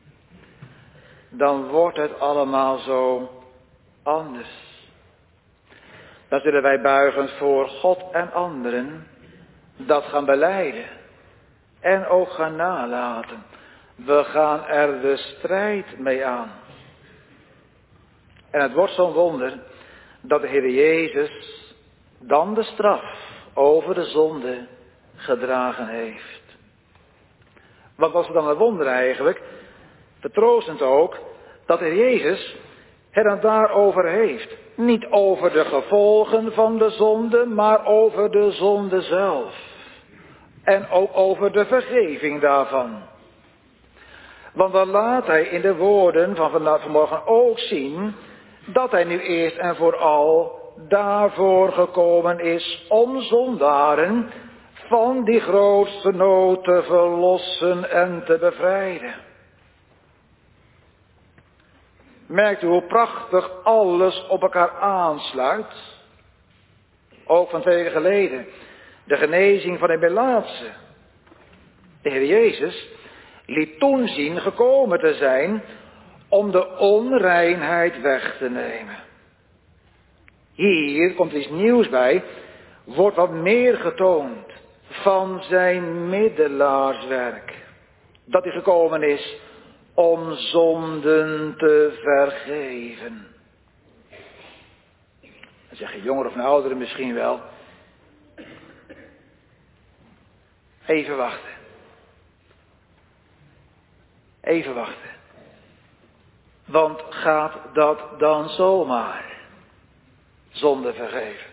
dan wordt het allemaal zo anders. Dan zullen wij buigend voor God en anderen dat gaan belijden en ook gaan nalaten. We gaan er de strijd mee aan. En het wordt zo'n wonder dat de Heer Jezus dan de straf over de zonde gedragen heeft. Wat was dan een wonder eigenlijk? Vertroostend ook dat de Heer Jezus het dan daarover heeft. Niet over de gevolgen van de zonde, maar over de zonde zelf. En ook over de vergeving daarvan. Want dan laat hij in de woorden van vanmorgen ook zien dat hij nu eerst en vooral daarvoor gekomen is om zondaren van die grootste nood te verlossen en te bevrijden. Merkt u hoe prachtig alles op elkaar aansluit? Ook van 2 weken geleden. De genezing van de Melaatse. De Heer Jezus liet toen zien gekomen te zijn om de onreinheid weg te nemen. Hier komt iets nieuws bij. Wordt wat meer getoond van zijn middelaarswerk. Dat hij gekomen is om zonden te vergeven. Dan zeggen jongeren of ouderen misschien wel. Even wachten. Even wachten. Want gaat dat dan zomaar? Zonde vergeven.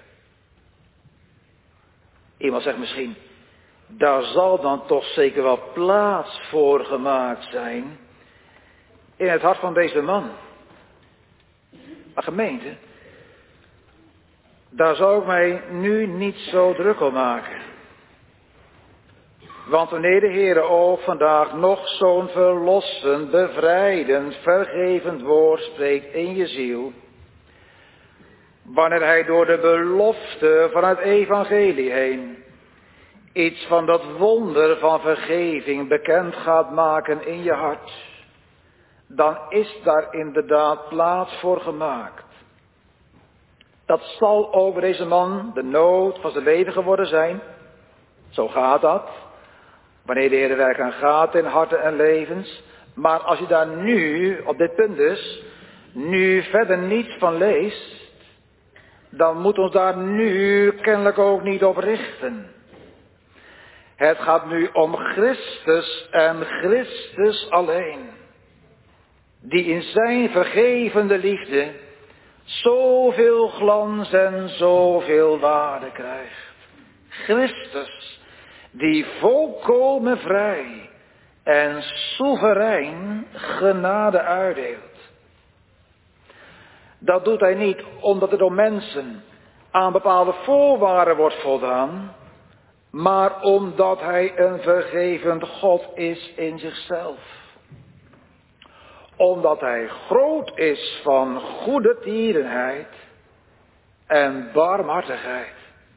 Iemand zegt misschien, daar zal dan toch zeker wel plaats voor gemaakt zijn in het hart van deze man. Maar gemeente, daar zou ik mij nu niet zo druk om maken. Want wanneer de Heere ook vandaag nog zo'n verlossend, bevrijdend, vergevend woord spreekt in je ziel, wanneer hij door de belofte van het evangelie heen iets van dat wonder van vergeving bekend gaat maken in je hart, dan is daar inderdaad plaats voor gemaakt. Dat zal over deze man de nood van zijn leven geworden zijn. Zo gaat dat. Wanneer de Heer de werk aan gaat in harten en levens. Maar als je daar nu, op dit punt dus, nu verder niets van leest, dan moet ons daar nu kennelijk ook niet op richten. Het gaat nu om Christus en Christus alleen. Die in zijn vergevende liefde zoveel glans en zoveel waarde krijgt. Christus, die volkomen vrij en soeverein genade uitdeelt. Dat doet hij niet omdat het door mensen aan bepaalde voorwaarden wordt voldaan, maar omdat hij een vergevend God is in zichzelf. Omdat hij groot is van goede tierenheid en barmhartigheid.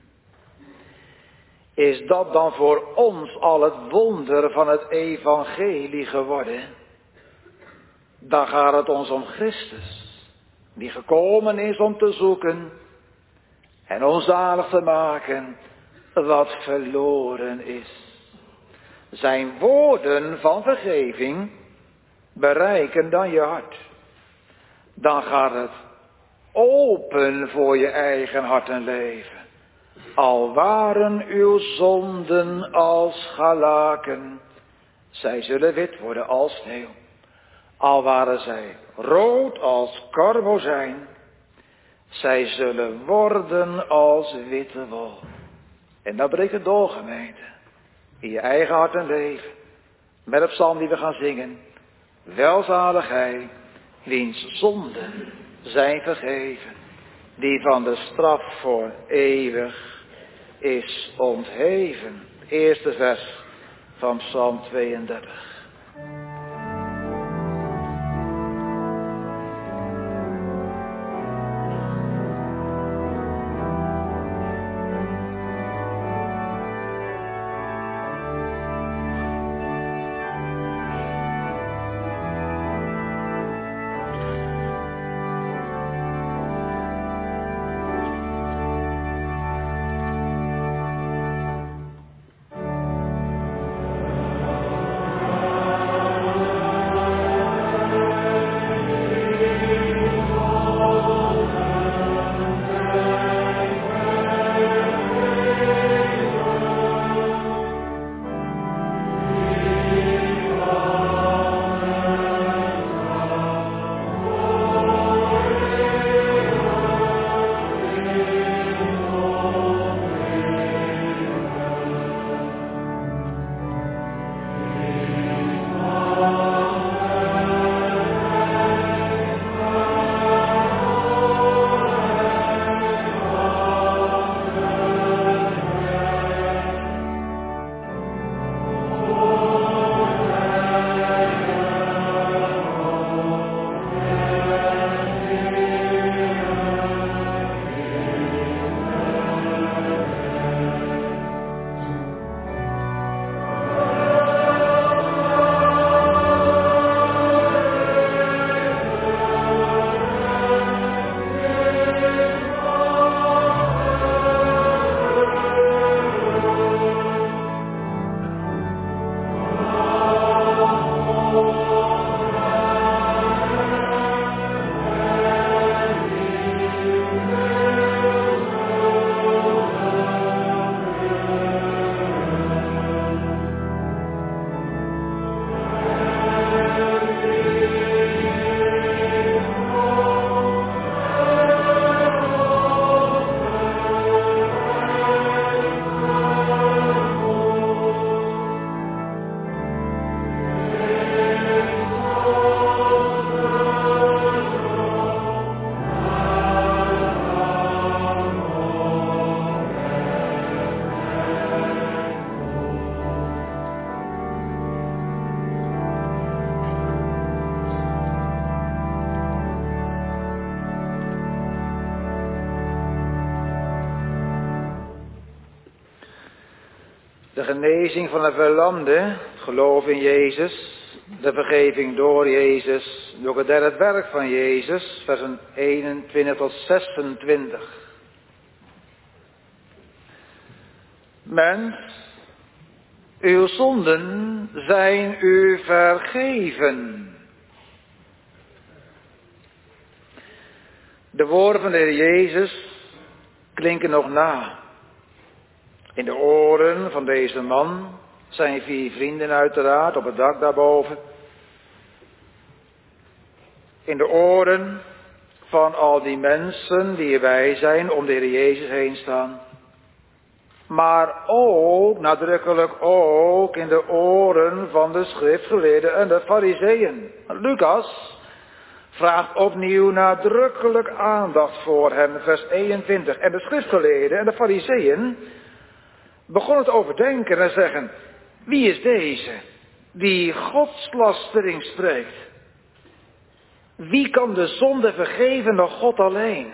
Is dat dan voor ons al het wonder van het evangelie geworden? Dan gaat het ons om Christus, die gekomen is om te zoeken en ons zalig te maken wat verloren is. Zijn woorden van vergeving bereiken dan je hart. Dan gaat het open voor je eigen hart en leven. Al waren uw zonden als scharlaken, zij zullen wit worden als sneeuw. Al waren zij rood als karmozijn, zij zullen worden als witte wol. En dat breekt het door, gemeente. In je eigen hart en leven. Met de psalm die we gaan zingen. Welzalig hij, wiens zonden zijn vergeven. Die van de straf voor eeuwig is ontheven. Eerste vers van Psalm 32. De genezing van de verlamde, geloof in Jezus, de vergeving door Jezus, door het werk van Jezus, versen 21 tot 26. Mens, uw zonden zijn u vergeven. De woorden van de Heer Jezus klinken nog na. In de oren van deze man, zijn 4 vrienden uiteraard, op het dak daarboven. In de oren van al die mensen die erbij zijn, om de Heer Jezus heen staan. Maar ook, nadrukkelijk ook, in de oren van de schriftgeleerden en de fariseeën. Lucas vraagt opnieuw nadrukkelijk aandacht voor hem, vers 21. En de schriftgeleerden en de fariseeën begonnen te overdenken en zeggen, wie is deze die godslastering spreekt? Wie kan de zonde vergeven dan God alleen?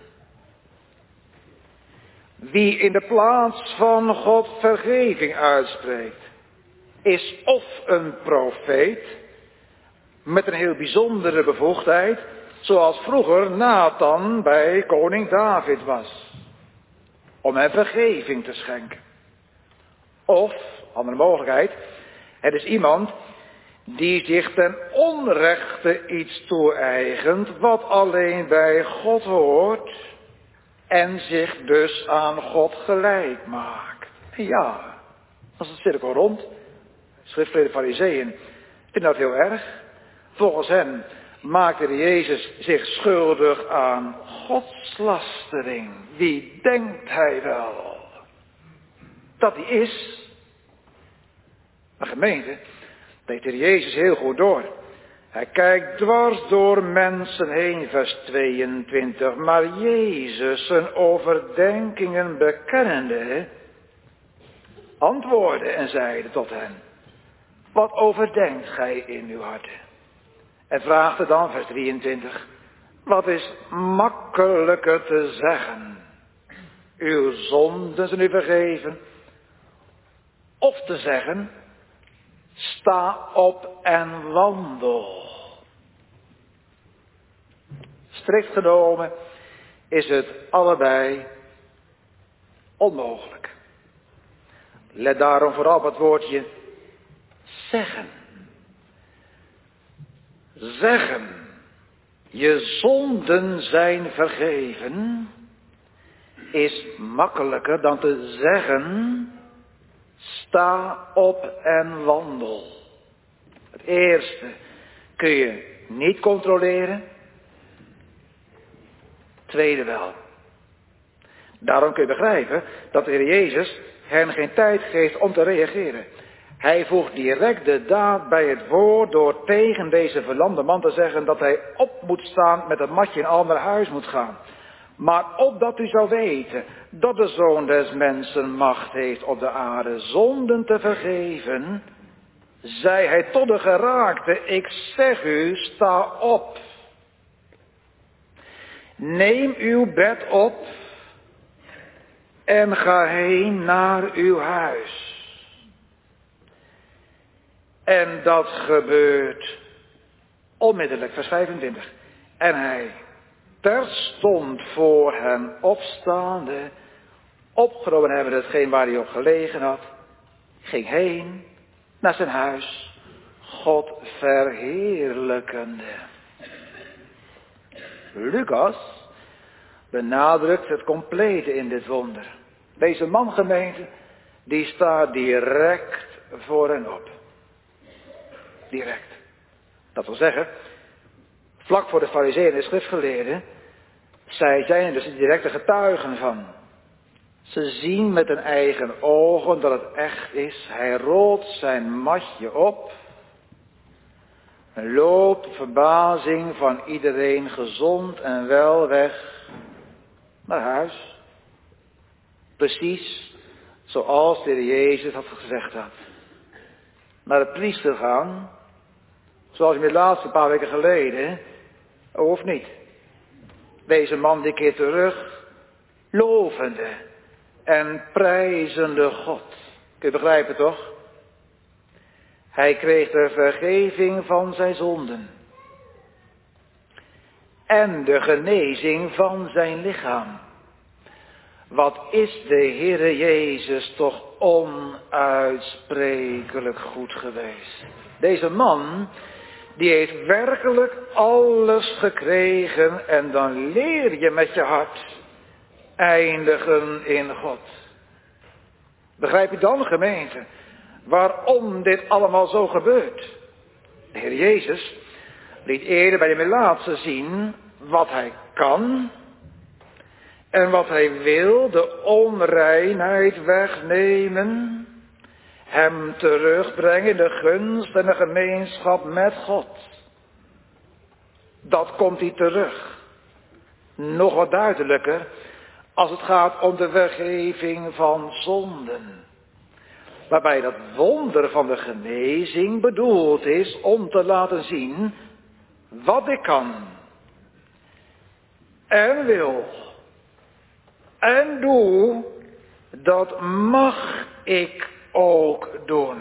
Wie in de plaats van God vergeving uitspreekt, is of een profeet met een heel bijzondere bevoegdheid, zoals vroeger Nathan bij koning David was, om hem vergeving te schenken. Of, andere mogelijkheid, het is iemand die zich ten onrechte iets toe-eigent wat alleen bij God hoort en zich dus aan God gelijk maakt. En ja, dat is het cirkel rond. Schriftgeleerde fariseeën vinden dat heel erg. Volgens hen maakte de Jezus zich schuldig aan godslastering. Wie denkt hij wel dat hij is? Maar gemeente, dat heeft de Jezus heel goed door. Hij kijkt dwars door mensen heen, vers 22. Maar Jezus, zijn overdenkingen bekennende, antwoordde en zeide tot hen, wat overdenkt gij in uw hart? En vraagde dan, vers 23, wat is makkelijker te zeggen? Uw zonden zijn u vergeven. Of te zeggen, sta op en wandel. Strikt genomen is het allebei onmogelijk. Let daarom vooral op het woordje zeggen. Zeggen, je zonden zijn vergeven, is makkelijker dan te zeggen, sta op en wandel. Het eerste kun je niet controleren, het tweede wel. Daarom kun je begrijpen dat de Heer Jezus hen geen tijd geeft om te reageren. Hij voegt direct de daad bij het woord door tegen deze verlamde man te zeggen dat hij op moet staan met een matje en al naar huis moet gaan. Maar opdat u zou weten dat de Zoon des Mensen macht heeft op de aarde zonden te vergeven, zei hij tot de geraakte, ik zeg u, sta op. Neem uw bed op en ga heen naar uw huis. En dat gebeurt onmiddellijk, vers 25. En hij, terstond voor hem opstaande, opgenomen hebben hetgeen waar hij op gelegen had, ging heen naar zijn huis, God verheerlijkende. Lucas benadrukt het complete in dit wonder. Deze man, gemeente, die staat direct voor hen op. Direct. Dat wil zeggen, vlak voor de fariseeën en de schriftgeleerden, zij zijn er dus de directe getuigen van. Ze zien met hun eigen ogen dat het echt is. Hij rolt zijn matje op en loopt verbazing van iedereen gezond en wel weg naar huis. Precies zoals de Heer Jezus had gezegd had. Naar de priester gaan, zoals hij de laatste paar weken geleden, hoeft niet. Deze man die keert terug, lovende en prijzende God. Kun je begrijpen toch? Hij kreeg de vergeving van zijn zonden. En de genezing van zijn lichaam. Wat is de Heere Jezus toch onuitsprekelijk goed geweest. Deze man, die heeft werkelijk alles gekregen en dan leer je met je hart eindigen in God. Begrijp je dan, gemeente, waarom dit allemaal zo gebeurt? De Heer Jezus liet eerder bij de melaatse zien wat hij kan en wat hij wil, de onreinheid wegnemen, hem terugbrengen in de gunst en de gemeenschap met God. dat komt hij terug. Nog wat duidelijker als het gaat om de vergeving van zonden. Waarbij dat wonder van de genezing bedoeld is om te laten zien wat ik kan. En wil. En doe, dat mag ik ook doen.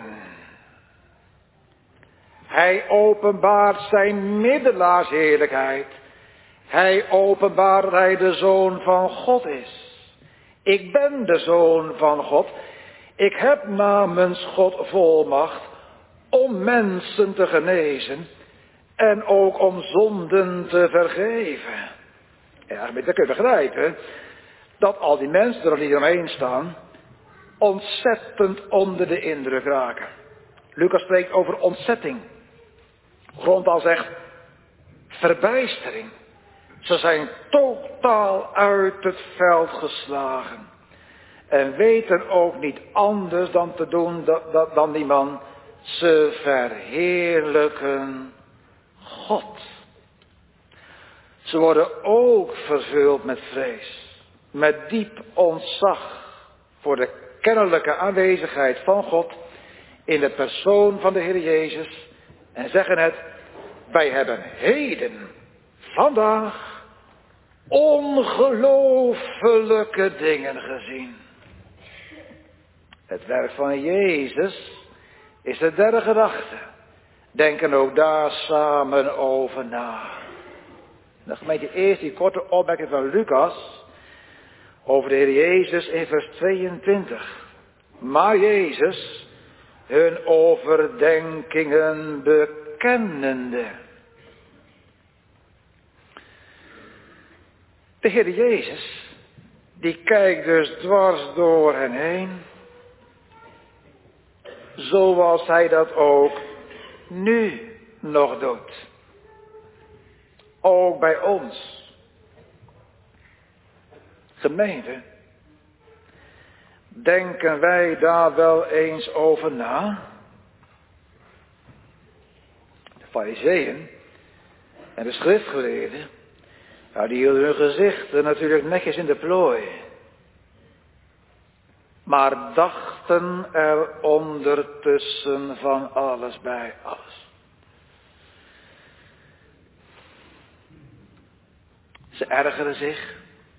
Hij openbaart zijn middelaarsheerlijkheid. Hij openbaart dat hij de Zoon van God is. Ik ben de Zoon van God. Ik heb namens God volmacht om mensen te genezen en ook om zonden te vergeven. Ja, dan kun je begrijpen dat al die mensen er hier omheen staan ontzettend onder de indruk raken. Lucas spreekt over ontzetting. Grondtaal zegt verbijstering. Ze zijn totaal uit het veld geslagen. En weten ook niet anders dan te doen dan die man. Ze verheerlijken God. Ze worden ook vervuld met vrees. Met diep ontzag voor de kennelijke aanwezigheid van God in de persoon van de Heer Jezus. En zeggen het, wij hebben heden, vandaag, ongelooflijke dingen gezien. Het werk van Jezus is de derde gedachte. Denken ook daar samen over na. De gemeente eerst die korte opmerking van Lucas over de Heer Jezus in vers 22. Maar Jezus, hun overdenkingen bekennende. De Heer Jezus, die kijkt dus dwars door hen heen. Zoals hij dat ook nu nog doet. Ook bij ons. Gemeente, denken wij daar wel eens over na? De Farizeeën en de schriftgeleerden, nou, die hielden hun gezichten natuurlijk netjes in de plooi. Maar dachten er ondertussen van alles bij alles. Ze ergeren zich.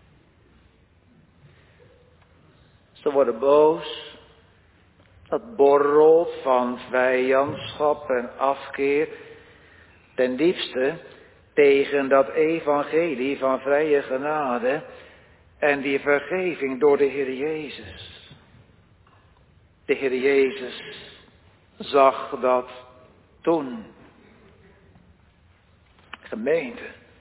Ze worden boos. Dat borrelt van vijandschap en afkeer. Ten diepste tegen dat evangelie van vrije genade en die vergeving door de Heer Jezus. De Heer Jezus zag dat toen. Gemeente,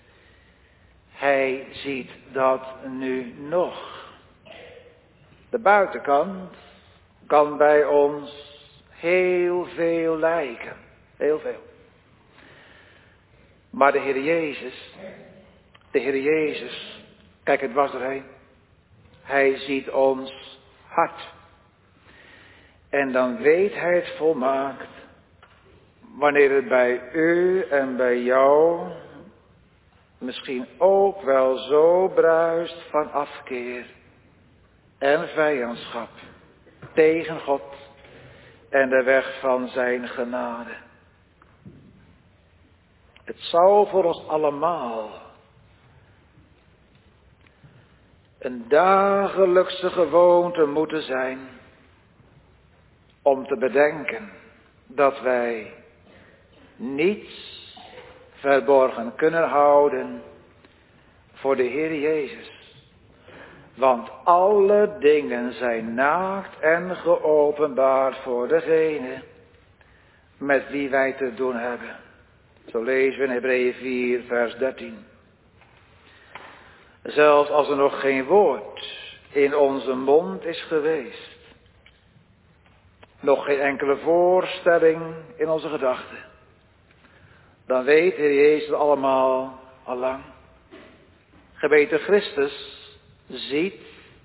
hij ziet dat nu nog. De buitenkant kan bij ons heel veel lijken. Heel veel. Maar de Heer Jezus, kijk het was doorheen. Hij ziet ons hart. En dan weet hij het volmaakt. Wanneer het bij u en bij jou misschien ook wel zo bruist van afkeer en vijandschap tegen God en de weg van zijn genade. Het zou voor ons allemaal een dagelijkse gewoonte moeten zijn om te bedenken dat wij niets verborgen kunnen houden voor de Heer Jezus. Want alle dingen zijn naakt en geopenbaard voor degene met wie wij te doen hebben. Zo lezen we in Hebreeën 4 vers 13. Zelfs als er nog geen woord in onze mond is geweest. Nog geen enkele voorstelling in onze gedachten. Dan weet de Heer Jezus het allemaal allang. Geweten Christus ziet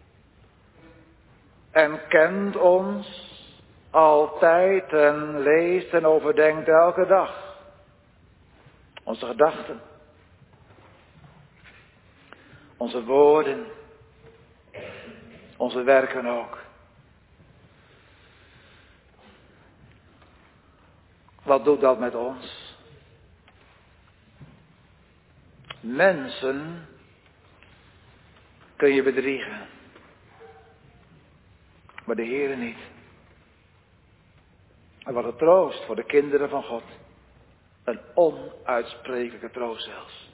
en kent ons altijd en leest en overdenkt elke dag. Onze gedachten, Onze woorden, onze werken ook. Wat doet dat met ons? Mensen kun je bedriegen, maar de Heere niet. En wat een troost voor de kinderen van God. Een onuitsprekelijke troost zelfs.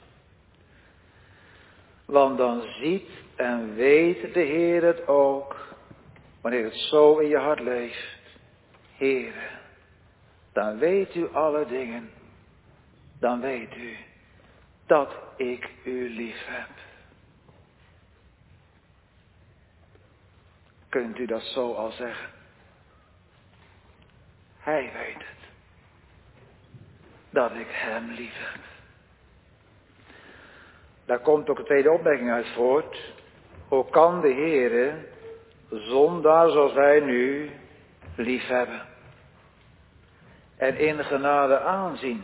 Want dan ziet en weet de Heer het ook, wanneer het zo in je hart leeft. Heere, dan weet u alle dingen. Dan weet u dat ik u lief heb. Kunt u dat zo al zeggen? Hij weet het. Dat ik hem lief heb. Daar komt ook een tweede opmerking uit voort. Hoe kan de Heere zondaar zoals wij nu lief hebben? En in genade aanzien.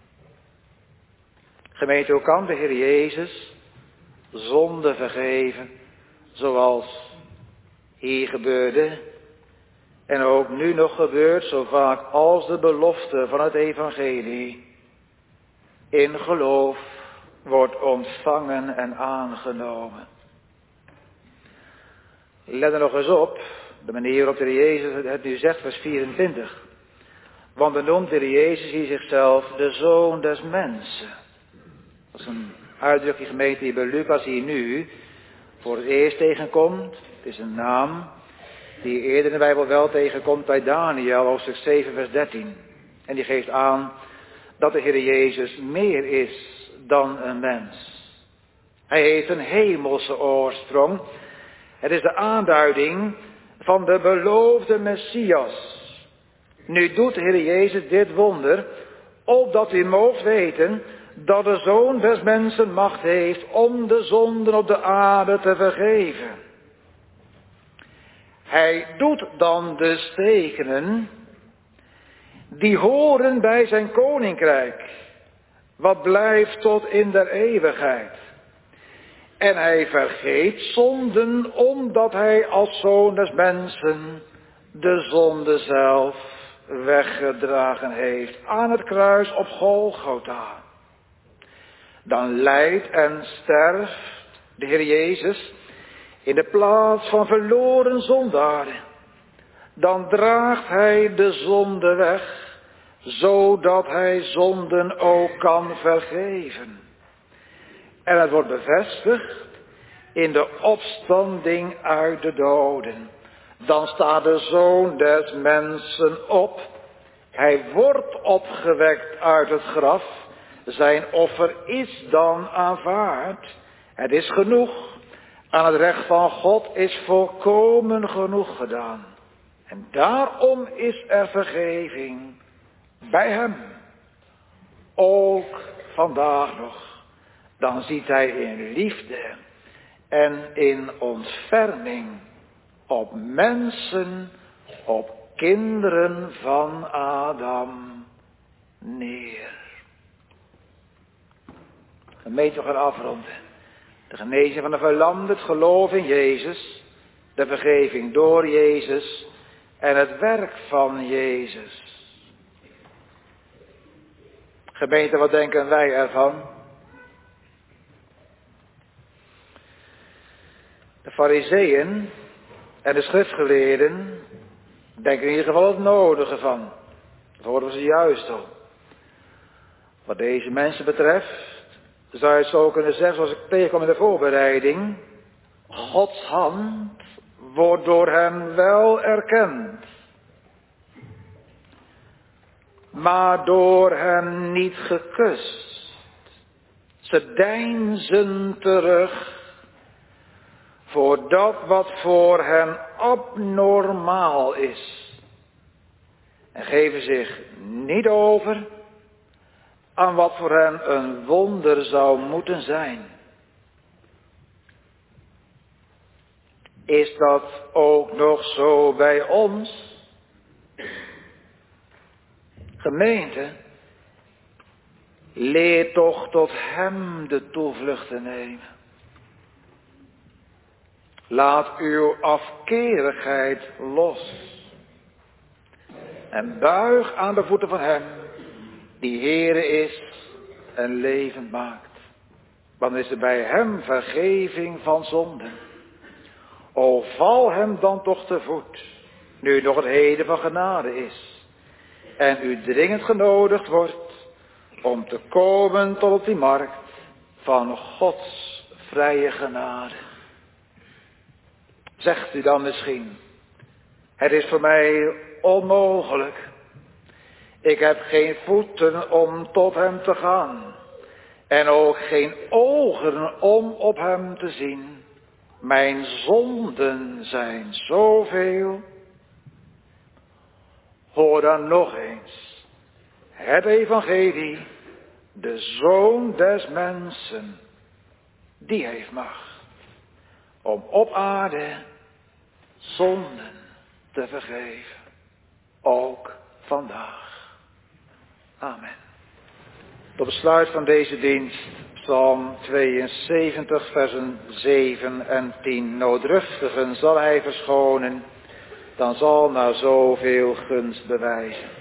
Gemeente, hoe kan de Heer Jezus zonde vergeven, zoals hier gebeurde en ook nu nog gebeurt, zo vaak als de belofte van het evangelie in geloof wordt ontvangen en aangenomen. Let er nog eens op, de manier waarop de Heer Jezus het nu zegt, vers 24. Want dan noemt de Heer Jezus hier zichzelf de Zoon des Mensen. Dat is een uitdrukking, gemeente, die bij Lucas hier nu voor het eerst tegenkomt. Het is een naam die eerder in de Bijbel wel tegenkomt bij Daniel, hoofdstuk 7, vers 13. En die geeft aan dat de Heer Jezus meer is dan een mens. Hij heeft een hemelse oorsprong. Het is de aanduiding van de beloofde Messias. Nu doet de Heer Jezus dit wonder, opdat u moogt weten dat de Zoon des Mensen macht heeft om de zonden op de aarde te vergeven. Hij doet dan de tekenen die horen bij zijn koninkrijk, wat blijft tot in der eeuwigheid. En hij vergeet zonden, omdat hij als Zoon des Mensen de zonde zelf weggedragen heeft aan het kruis op Golgotha. Dan lijdt en sterft de Heer Jezus in de plaats van verloren zondaren. Dan draagt hij de zonde weg, zodat hij zonden ook kan vergeven. En het wordt bevestigd in de opstanding uit de doden. Dan staat de Zoon des Mensen op. Hij wordt opgewekt uit het graf. Zijn offer is dan aanvaard. Het is genoeg. Aan het recht van God is volkomen genoeg gedaan. En daarom is er vergeving bij hem. Ook vandaag nog. Dan ziet hij in liefde en in ontferming op mensen, op kinderen van Adam neer. Gemeente, we gaan afronden. De genezing van de verlamde, het geloof in Jezus, de vergeving door Jezus en het werk van Jezus. Gemeente, wat denken wij ervan? De Farizeeën en de schriftgeleerden denken in ieder geval het nodige van. Dat horen ze juist al. Wat deze mensen betreft, zou je het zo kunnen zeggen, zoals ik tegenkom in de voorbereiding. Gods hand wordt door hen wel erkend, maar door hen niet gekust. Ze deinzen terug voor dat wat voor hen abnormaal is. En geven zich niet over aan wat voor hen een wonder zou moeten zijn. Is dat ook nog zo bij ons? Gemeente, leer toch tot hem de toevlucht te nemen. Laat uw afkerigheid los. En buig aan de voeten van hem die Heere is en levend maakt. Dan is er bij hem vergeving van zonden. O, val hem dan toch te voet, nu nog het heden van genade is. En u dringend genodigd wordt om te komen tot op die markt van Gods vrije genade. Zegt u dan misschien, het is voor mij onmogelijk. Ik heb geen voeten om tot hem te gaan. En ook geen ogen om op hem te zien. Mijn zonden zijn zoveel. Hoor dan nog eens het evangelie. De Zoon des mensen, die heeft macht om op aarde zonden te vergeven. Ook vandaag. Amen. Tot besluit van deze dienst, Psalm 72, versen 7 en 10. Noodruftigen zal hij verschonen, dan zal naar zoveel gunst bewijzen.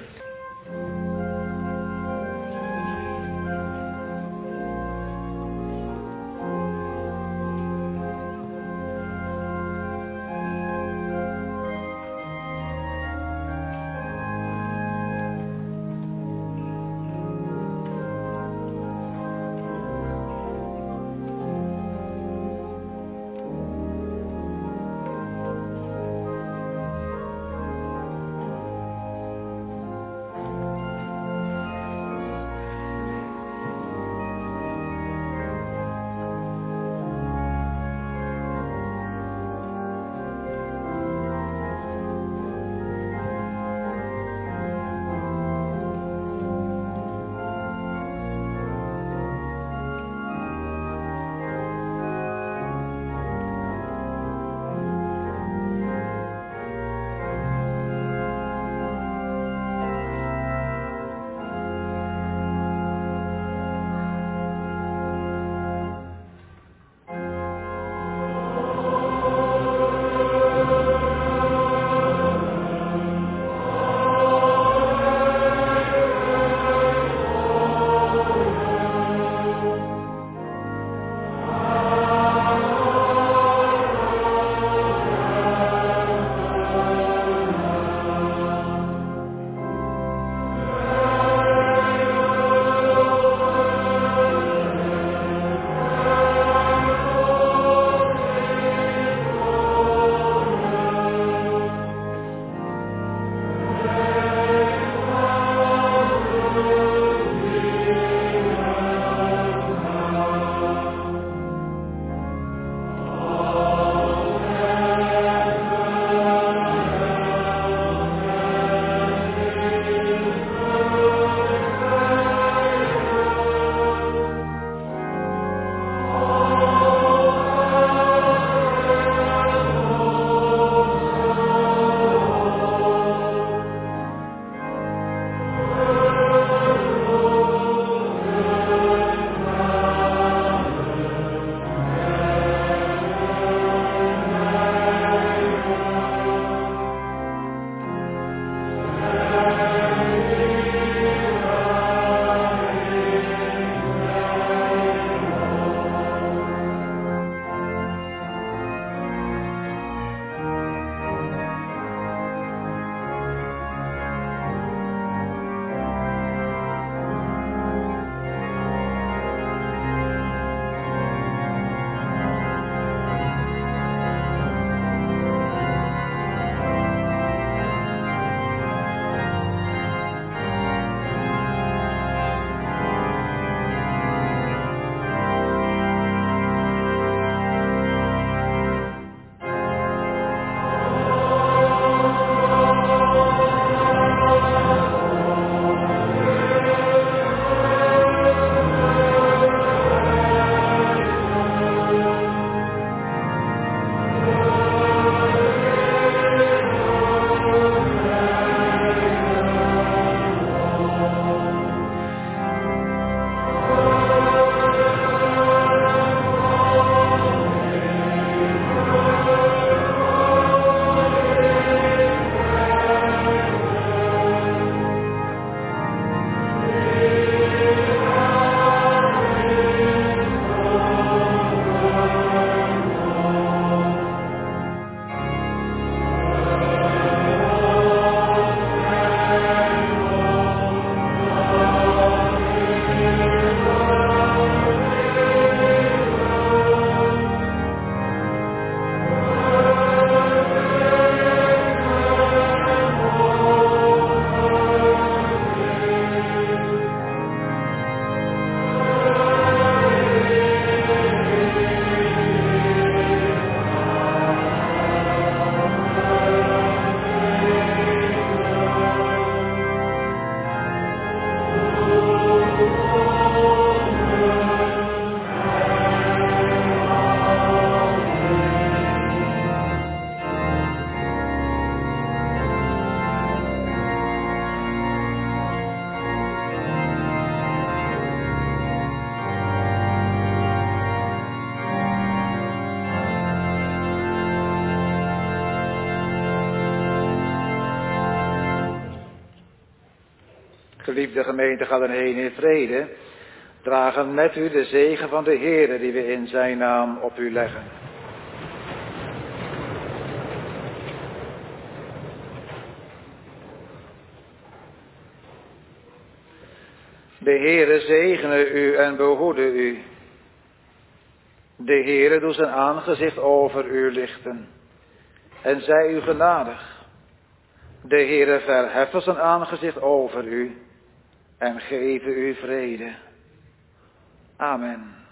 Geliefde gemeente, ga dan heen in vrede. Dragen met u de zegen van de Heere die we in zijn naam op u leggen. De Heere zegene u en behoede u. De Heere doet zijn aangezicht over u lichten en zij u genadig. De Heere verheffen zijn aangezicht over u en geven u vrede. Amen.